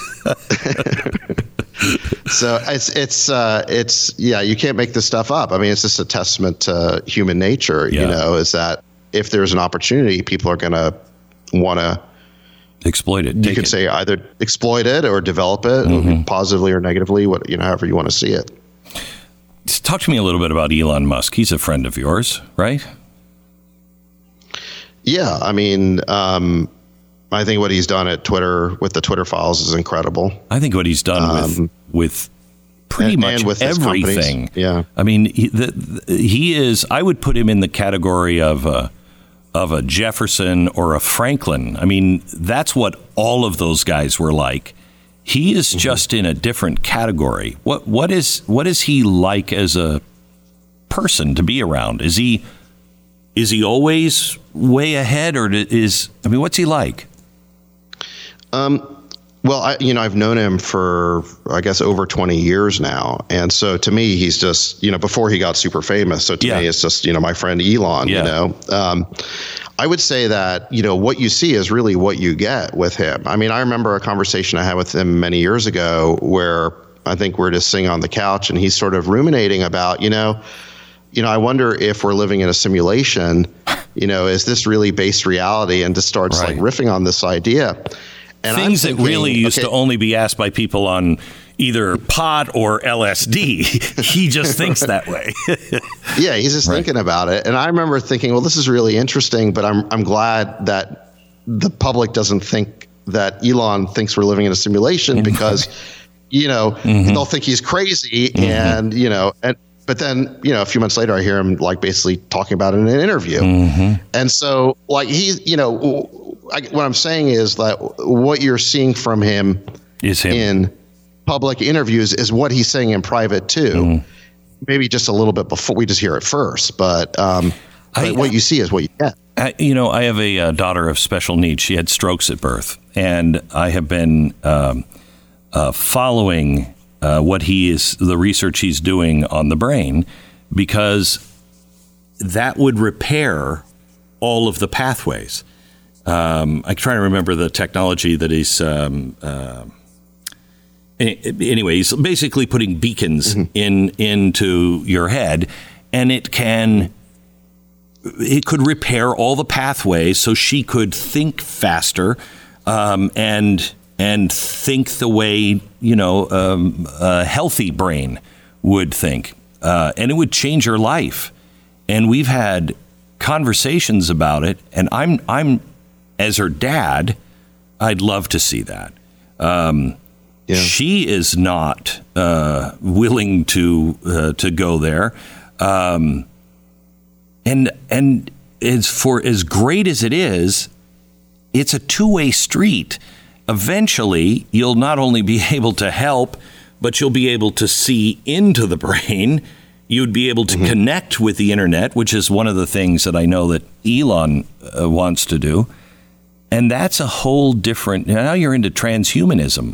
So it's it's uh, it's yeah, you can't make this stuff up. I mean, it's just a testament to human nature. Yeah. You know, is that if there's an opportunity, people are going to want to Exploit it. You Take could it. say either exploit it or develop it, mm-hmm. positively or negatively, what you know, however you want to see it. Talk to me a little bit about Elon Musk. He's a friend of yours, right? Yeah, I mean, um, I think what he's done at Twitter with the Twitter files is incredible. I think what he's done um, with with pretty and, much and with everything. Yeah, I mean, he, the, the, he is. I would put him in the category of a, of a Jefferson or a Franklin. I mean, that's what all of those guys were like. He is mm-hmm. just in a different category. What what is what is he like as a person to be around? Is he is he always way ahead, or is I mean, what's he like? Um. Well, I, you know, I've known him for, I guess, over twenty years now. And so to me, he's just, you know, before he got super famous. So to yeah. me, it's just, you know, my friend Elon, yeah. you know. Um, I would say that, you know, what you see is really what you get with him. I mean, I remember a conversation I had with him many years ago where I think we're just sitting on the couch and he's sort of ruminating about, you know, you know, I wonder if we're living in a simulation, you know, is this really based reality? And just starts right. like riffing on this idea. And Things thinking, that really used okay, to only be asked by people on either pot or L S D. He just thinks that way. Yeah, he's just right. thinking about it. And I remember thinking, well, this is really interesting, but I'm I'm glad that the public doesn't think that Elon thinks we're living in a simulation because, you know, mm-hmm. they'll think he's crazy. Mm-hmm. And, you know, and but then, you know, a few months later, I hear him like basically talking about it in an interview. Mm-hmm. And so like he's, you know, I, what I'm saying is that what you're seeing from him is him in public interviews is what he's saying in private too. Mm. Maybe just a little bit before we just hear it first, but, um, I, but what you see is what you get. I, you know, I have a, a daughter of special needs. She had strokes at birth, and I have been um, uh, following uh, what he is, the research he's doing on the brain, because that would repair all of the pathways. Um, I'm trying to remember the technology that he's. Um, uh, anyway, he's basically putting beacons mm-hmm. in into your head, and it can. It could repair all the pathways, so she could think faster, um, and and think the way you know um, a healthy brain would think, uh, and it would change her life. And we've had conversations about it, and I'm I'm. As her dad, I'd love to see that. Um, yeah. She is not uh, willing to uh, to go there, um, and and as for as great as it is, it's a two-way street. Eventually, you'll not only be able to help, but you'll be able to see into the brain. You'd be able to mm-hmm. connect with the internet, which is one of the things that I know that Elon uh, wants to do. And that's a whole different. Now you're into transhumanism.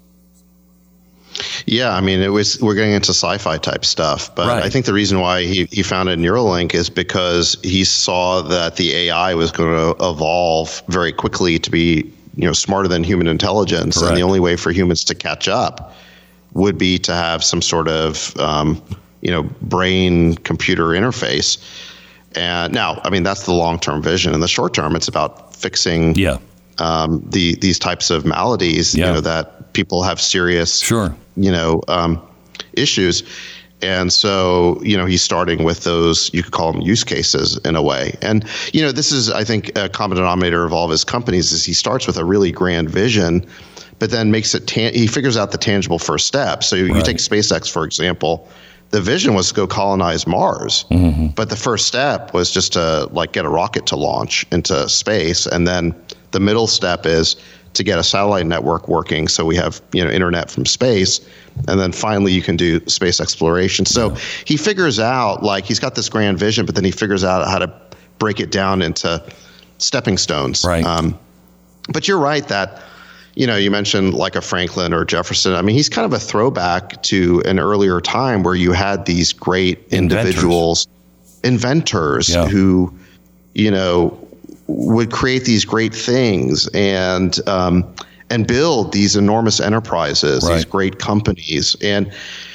Yeah, I mean, it was we're getting into sci-fi type stuff, but right. I think the reason why he, he founded Neuralink is because he saw that the A I was going to evolve very quickly to be, you know, smarter than human intelligence, Correct. And the only way for humans to catch up would be to have some sort of, um, you know, brain-computer interface. And now, I mean, that's the long-term vision. In the short term, it's about fixing yeah. um, the these types of maladies, yeah. you know, that people have serious, sure. you know, um, issues. And so, you know, he's starting with those, you could call them use cases in a way. And, you know, this is, I think, a common denominator of all of his companies is he starts with a really grand vision, but then makes it, ta- he figures out the tangible first step. So you, right. you take SpaceX, for example. The vision was to go colonize Mars, mm-hmm. but the first step was just to like get a rocket to launch into space, and then the middle step is to get a satellite network working, so we have you know internet from space, and then finally you can do space exploration. So yeah. he figures out like he's got this grand vision, but then he figures out how to break it down into stepping stones. Right. Um, but you're right that. You know, you mentioned like a Franklin or Jefferson. I mean, he's kind of a throwback to an earlier time where you had these great individuals, inventors, inventors yeah. who, you know, would create these great things and um, and build these enormous enterprises, right. these great companies. And,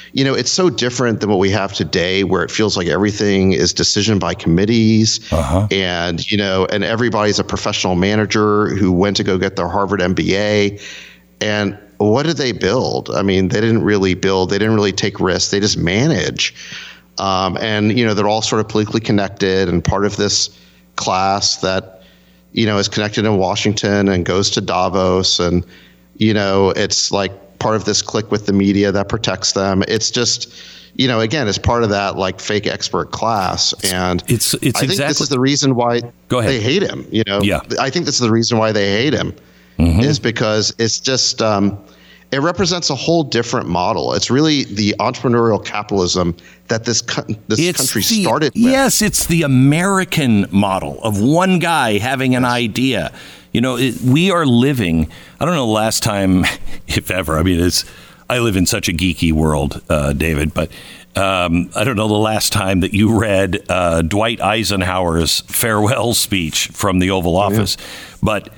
you know, it's so different than what we have today, where it feels like everything is decision by committees, uh-huh. and, you know, and everybody's a professional manager who went to go get their Harvard M B A. And what did they build? I mean, they didn't really build, they didn't really take risks. They just manage. Um, and, you know, they're all sort of politically connected and part of this class that, you know, is connected in Washington and goes to Davos. And, you know, it's like part of this clique with the media that protects them. It's just, you know, again, it's part of that like fake expert class. And it's, it's I think exactly, this is the reason why Go ahead. they hate him. You know, yeah. I think this is the reason why they hate him. Mm-hmm. Is because it's just um, it represents a whole different model. It's really the entrepreneurial capitalism that this co- this it's country the, started with. Yes, it's the American model of one guy having an yes. idea. You know, it, we are living. I don't know the last time, if ever. I mean, it's. I live in such a geeky world, uh, David, but um, I don't know the last time that you read uh, Dwight Eisenhower's farewell speech from the Oval Office, yeah. but.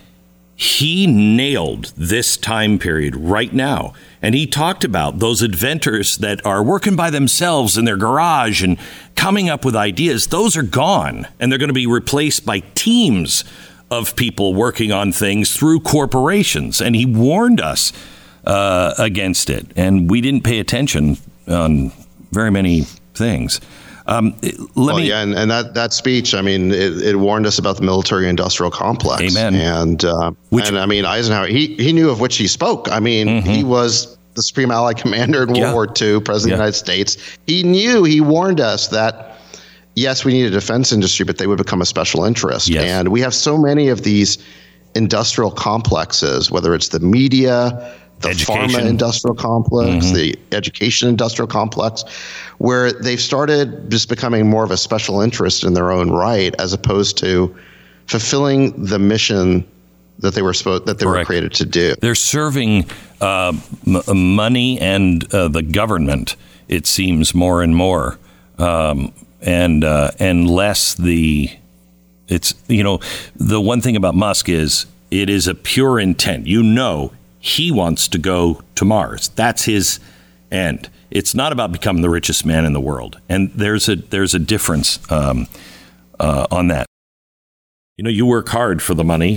He nailed this time period right now. And he talked about those inventors that are working by themselves in their garage and coming up with ideas. Those are gone, and they're going to be replaced by teams of people working on things through corporations. And he warned us uh, against it. And we didn't pay attention on very many things. Um, let well, me, yeah, and, and that, that speech, I mean, it, it warned us about the military-industrial complex. Amen. And, uh, which, and I mean, Eisenhower, he, he knew of which he spoke. I mean, mm-hmm. he was the Supreme Allied Commander in World yeah. War Two, President yeah. of the United States. He knew, he warned us that, yes, we need a defense industry, but they would become a special interest. Yes. And we have so many of these industrial complexes, whether it's the media, the education. Pharma industrial complex, mm-hmm. the education industrial complex, where they've started just becoming more of a special interest in their own right, as opposed to fulfilling the mission that they were supposed that they Correct. were created to do. They're serving uh, m- money and uh, the government, it seems, more and more, um, and uh, and less the. It's you know the one thing about Musk is it is a pure intent. You know. He wants to go to Mars. That's his end. It's not about becoming the richest man in the world. And there's a there's a difference um, uh, on that. You know, you work hard for the money.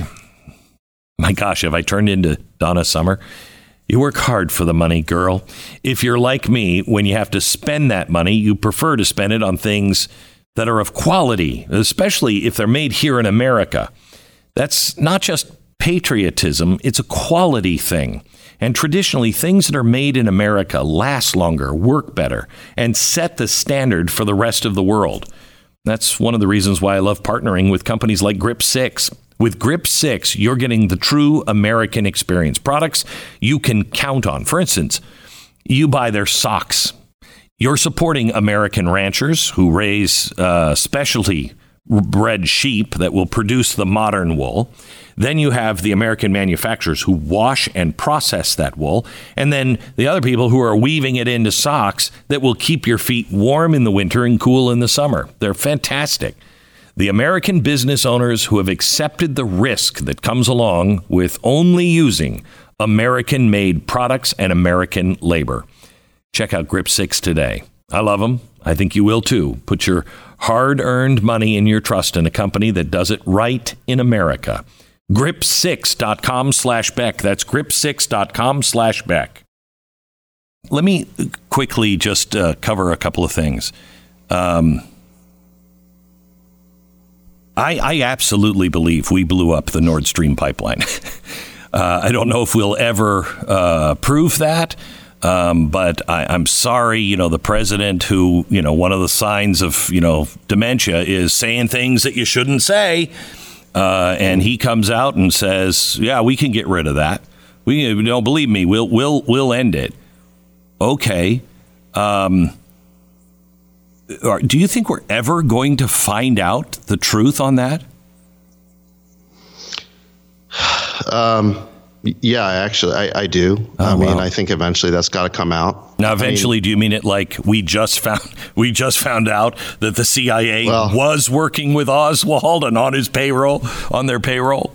My gosh, have I turned into Donna Summer? You work hard for the money, girl. If you're like me, when you have to spend that money, you prefer to spend it on things that are of quality, especially if they're made here in America. That's not just patriotism, it's a quality thing. And traditionally, things that are made in America last longer, work better, and set the standard for the rest of the world. That's one of the reasons why I love partnering with companies like Grip six. With Grip six, you're getting the true American experience. Products you can count on. For instance, you buy their socks. You're supporting American ranchers who raise uh, specialty bred sheep that will produce the modern wool. Then you have the American manufacturers who wash and process that wool. And then the other people who are weaving it into socks that will keep your feet warm in the winter and cool in the summer. They're fantastic. The American business owners who have accepted the risk that comes along with only using American-made products and American labor. Check out Grip six today. I love them. I think you will too. Put your hard-earned money in your trust in a company that does it right in America. grip six dot com slash Beck. That's grip six dot com slash Beck. Let me quickly just uh, cover a couple of things. Um, I, I absolutely believe we blew up the Nord Stream pipeline. uh, I don't know if we'll ever uh, prove that. Um, but I, I'm sorry, you know, the president who, you know, one of the signs of, you know, dementia is saying things that you shouldn't say. Uh, and he comes out and says, yeah, we can get rid of that. We don't believe me. We'll we'll we'll end it. OK. Um, do you think we're ever going to find out the truth on that? Um. Yeah, actually, I, I do. Oh, I mean, wow. I think eventually that's got to come out. Now, eventually, I mean, do you mean it like we just found we just found out that the C I A well, was working with Oswald and on his payroll, on their payroll?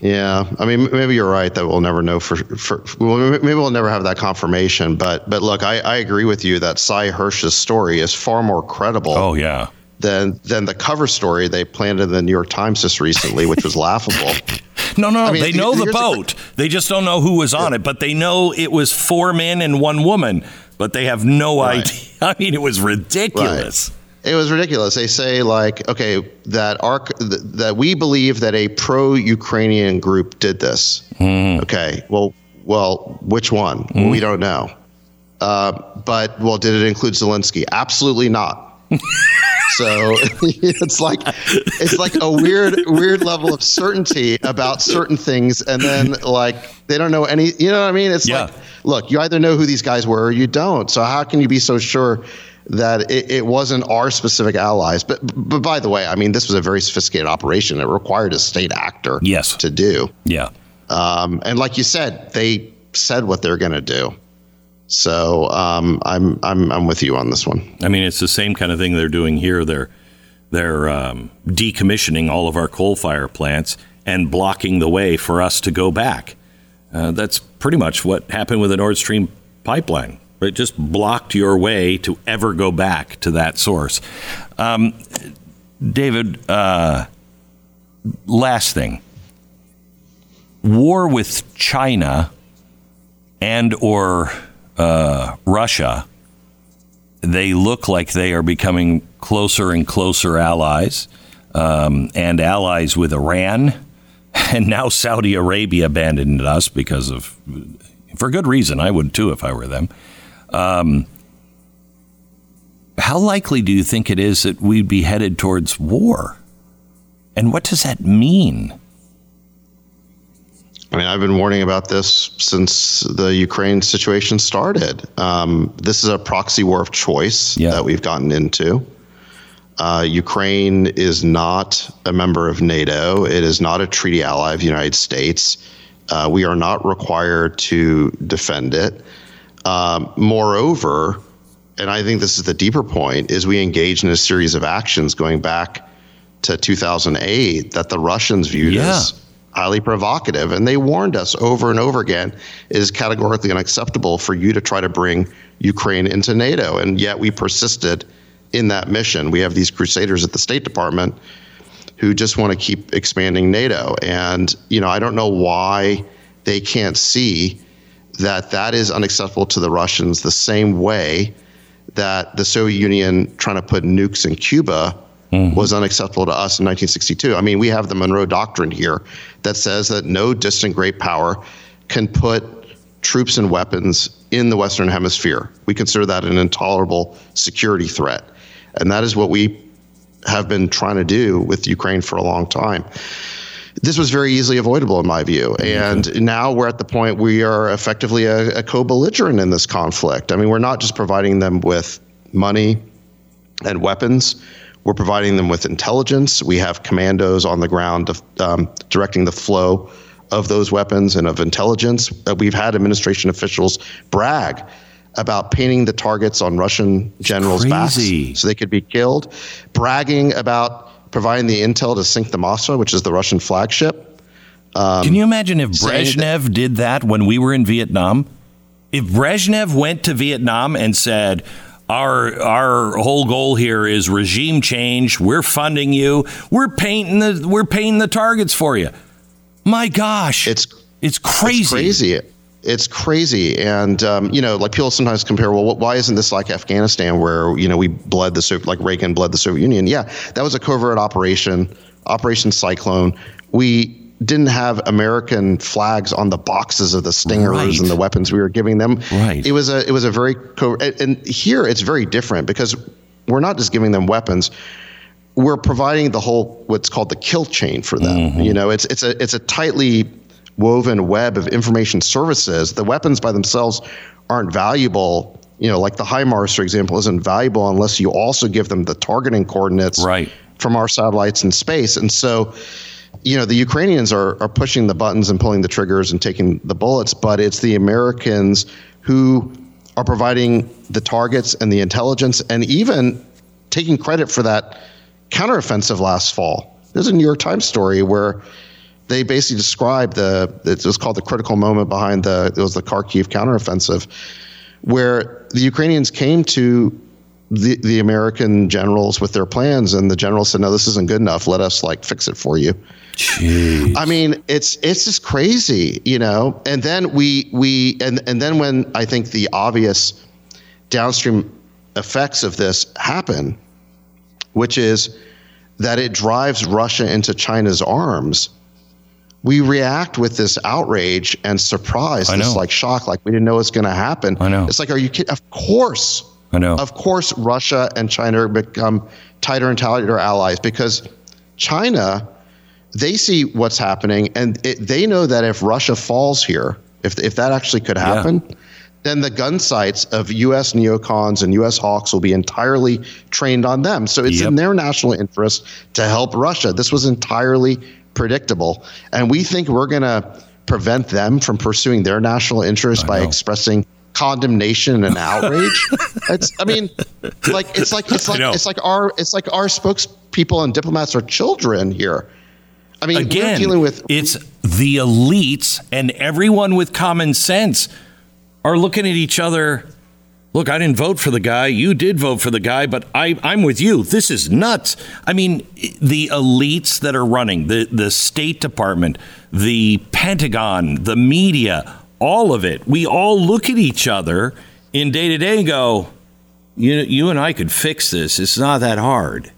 Yeah, I mean, maybe you're right that we'll never know for, for well, maybe we'll never have that confirmation. But but look, I, I agree with you that Sy Hersh's story is far more credible. Oh yeah. Than than the cover story they planted in the New York Times just recently, which was laughable. No, no, I mean, they know the boat. The, they just don't know who was on yeah. it, but they know it was four men and one woman. But they have no right. idea. I mean, it was ridiculous. Right. It was ridiculous. They say like, okay, that our that we believe that a pro-Ukrainian group did this. Mm. Okay, well, well, which one? Mm. Well, we don't know. Uh, but well, did it include Zelensky? Absolutely not. So it's like it's like a weird weird level of certainty about certain things, and then like they don't know any. You know what I mean? It's yeah. like, look, you either know who these guys were or you don't. So how can you be so sure that it, it wasn't our specific allies? But but by the way, I mean, this was a very sophisticated operation. It required a state actor yes. to do. Yeah. Um, and like you said, they said what they're going to do. So um, I'm I'm I'm with you on this one. I mean, it's the same kind of thing they're doing here. They're they're um, decommissioning all of our coal-fired plants and blocking the way for us to go back. Uh, that's pretty much what happened with the Nord Stream pipeline. It just blocked your way to ever go back to that source. Um, David, uh, last thing. War with China and or uh, Russia, they look like they are becoming closer and closer allies, um, and allies with Iran. And now Saudi Arabia abandoned us because of, for good reason. I would too if I were them. Um, how likely do you think it is that we'd be headed towards war? And what does that mean? I mean, I've been warning about this since the Ukraine situation started. Um, this is a proxy war of choice yeah. that we've gotten into. Uh, Ukraine is not a member of NATO. It is not a treaty ally of the United States. Uh, we are not required to defend it. Um, moreover, and I think this is the deeper point, is we engaged in a series of actions going back to two thousand eight that the Russians viewed yeah. as highly provocative. And they warned us over and over again, it is categorically unacceptable for you to try to bring Ukraine into NATO. And yet we persisted in that mission. We have these crusaders at the State Department who just want to keep expanding NATO. And, you know, I don't know why they can't see that that is unacceptable to the Russians the same way that the Soviet Union trying to put nukes in Cuba mm-hmm. was unacceptable to us in nineteen sixty-two. I mean, we have the Monroe Doctrine here that says that no distant great power can put troops and weapons in the Western Hemisphere. We consider that an intolerable security threat. And that is what we have been trying to do with Ukraine for a long time. This was very easily avoidable in my view. And mm-hmm. now we're at the point we are effectively a, a co-belligerent in this conflict. I mean, we're not just providing them with money and weapons. We're providing them with intelligence. We have commandos on the ground um, directing the flow of those weapons and of intelligence. Uh, we've had administration officials brag about painting the targets on Russian generals' backs so they could be killed, bragging about providing the intel to sink the Moskva, which is the Russian flagship. Um, Can you imagine if Brezhnev that, did that when we were in Vietnam? If Brezhnev went to Vietnam and said, our our whole goal here is regime change, we're funding you, we're painting the we're painting the targets for you. My gosh, it's it's crazy. It's crazy. It's crazy. And, um, you know, like people sometimes compare, well, why isn't this like Afghanistan where, you know, we bled the Soviet, like Reagan bled the Soviet Union? Yeah, that was a covert operation, Operation Cyclone. We didn't have American flags on the boxes of the Stingers right. and the weapons we were giving them. Right. It was a, it was a very, co- and here it's very different because we're not just giving them weapons. We're providing the whole, what's called the kill chain for them. Mm-hmm. You know, it's, it's a, it's a tightly woven web of information services. The weapons by themselves aren't valuable. You know, like the HIMARS, for example, isn't valuable unless you also give them the targeting coordinates right. from our satellites in space. And so, you know, the Ukrainians are are pushing the buttons and pulling the triggers and taking the bullets, but it's the Americans who are providing the targets and the intelligence and even taking credit for that counteroffensive last fall. There's a New York Times story where they basically described the, it was called the critical moment behind the, it was the Kharkiv counteroffensive, where the Ukrainians came to the, the American generals with their plans, and the general said, no, this isn't good enough. Let us like fix it for you. Jeez. I mean, it's it's just crazy, you know. And then we we and and then when I think the obvious downstream effects of this happen, which is that it drives Russia into China's arms, we react with this outrage and surprise, I this know. like shock, like we didn't know it was going to happen. I know. It's like, are you kidding? Of course. I know. Of course, Russia and China become tighter and tighter allies, because China, they see what's happening, and it, they know that if Russia falls here, if if that actually could happen, yeah. then the gun sights of U S neocons and U S hawks will be entirely trained on them. So it's yep. in their national interest to help Russia. This was entirely predictable, and we think we're going to prevent them from pursuing their national interest I by know. expressing condemnation and outrage. It's, I mean, like it's like it's like it's like our it's like our spokespeople and diplomats are children here. I mean, Again, we're dealing with it's the elites, and everyone with common sense are looking at each other. Look, I didn't vote for the guy. You did vote for the guy, but I, I'm with you. This is nuts. I mean, the elites that are running, the, the State Department, the Pentagon, the media, all of it, we all look at each other in day to day and go, you, you and I could fix this. It's not that hard.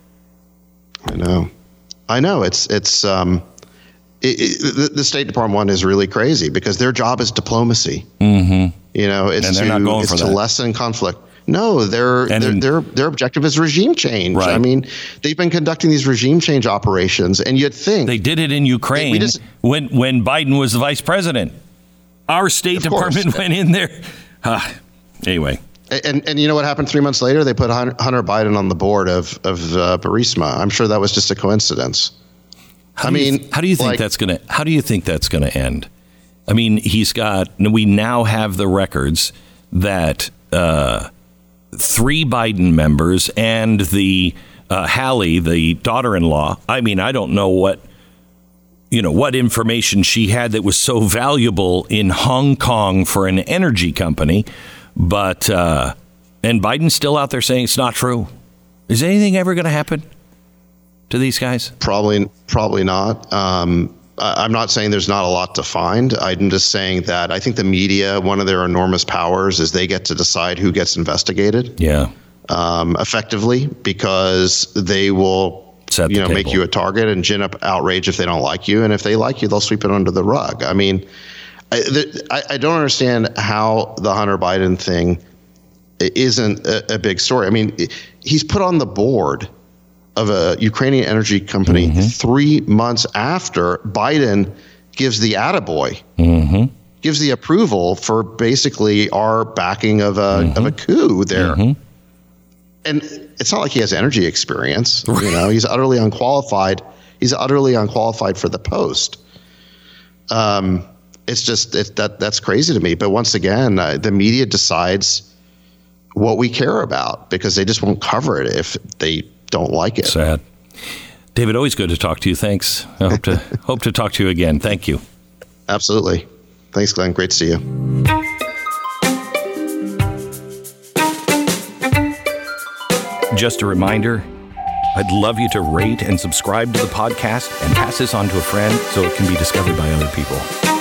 I know. I know. It's, it's, um, it, it, the, the State Department one is really crazy because their job is diplomacy. Mm-hmm. You know, it's and they're to, not going it's for to that. lessen conflict. No, their their, in, their their objective is regime change. Right. I mean, they've been conducting these regime change operations, and you'd think they did it in Ukraine just, when when Biden was the vice president. Our State Department course. went in there. Uh, anyway, and and you know what happened three months later? They put Hunter Biden on the board of of uh, Burisma. I'm sure that was just a coincidence. How I mean, you, how do you think like, that's gonna? How do you think that's gonna end? I mean, he's got, we now have the records that uh, three Biden members and the uh, Hallie, the daughter-in-law, I mean, I don't know what, you know, what information she had that was so valuable in Hong Kong for an energy company. But, uh, and Biden's still out there saying it's not true. Is anything ever going to happen to these guys? Probably, probably not. Um, I'm not saying there's not a lot to find. I'm just saying that I think the media, one of their enormous powers is they get to decide who gets investigated. Yeah. Um, effectively, because they will, Set you know, table. make you a target and gin up outrage if they don't like you. And if they like you, they'll sweep it under the rug. I mean, I, the, I, I don't understand how the Hunter Biden thing isn't a, a big story. I mean, he's put on the board of a Ukrainian energy company mm-hmm. three months after Biden gives the attaboy, mm-hmm. gives the approval for basically our backing of a mm-hmm. of a coup there. Mm-hmm. And it's not like he has energy experience. You know, he's utterly unqualified. He's utterly unqualified for the post. Um, it's just it, that that's crazy to me. But once again, uh, the media decides what we care about because they just won't cover it if they don't like it. Sad. David, always good to talk to you. Thanks. I hope to hope to talk to you again. Thank you. Absolutely. Thanks, Glenn. Great to see you. Just a reminder, I'd love you to rate and subscribe to the podcast and pass this on to a friend so it can be discovered by other people.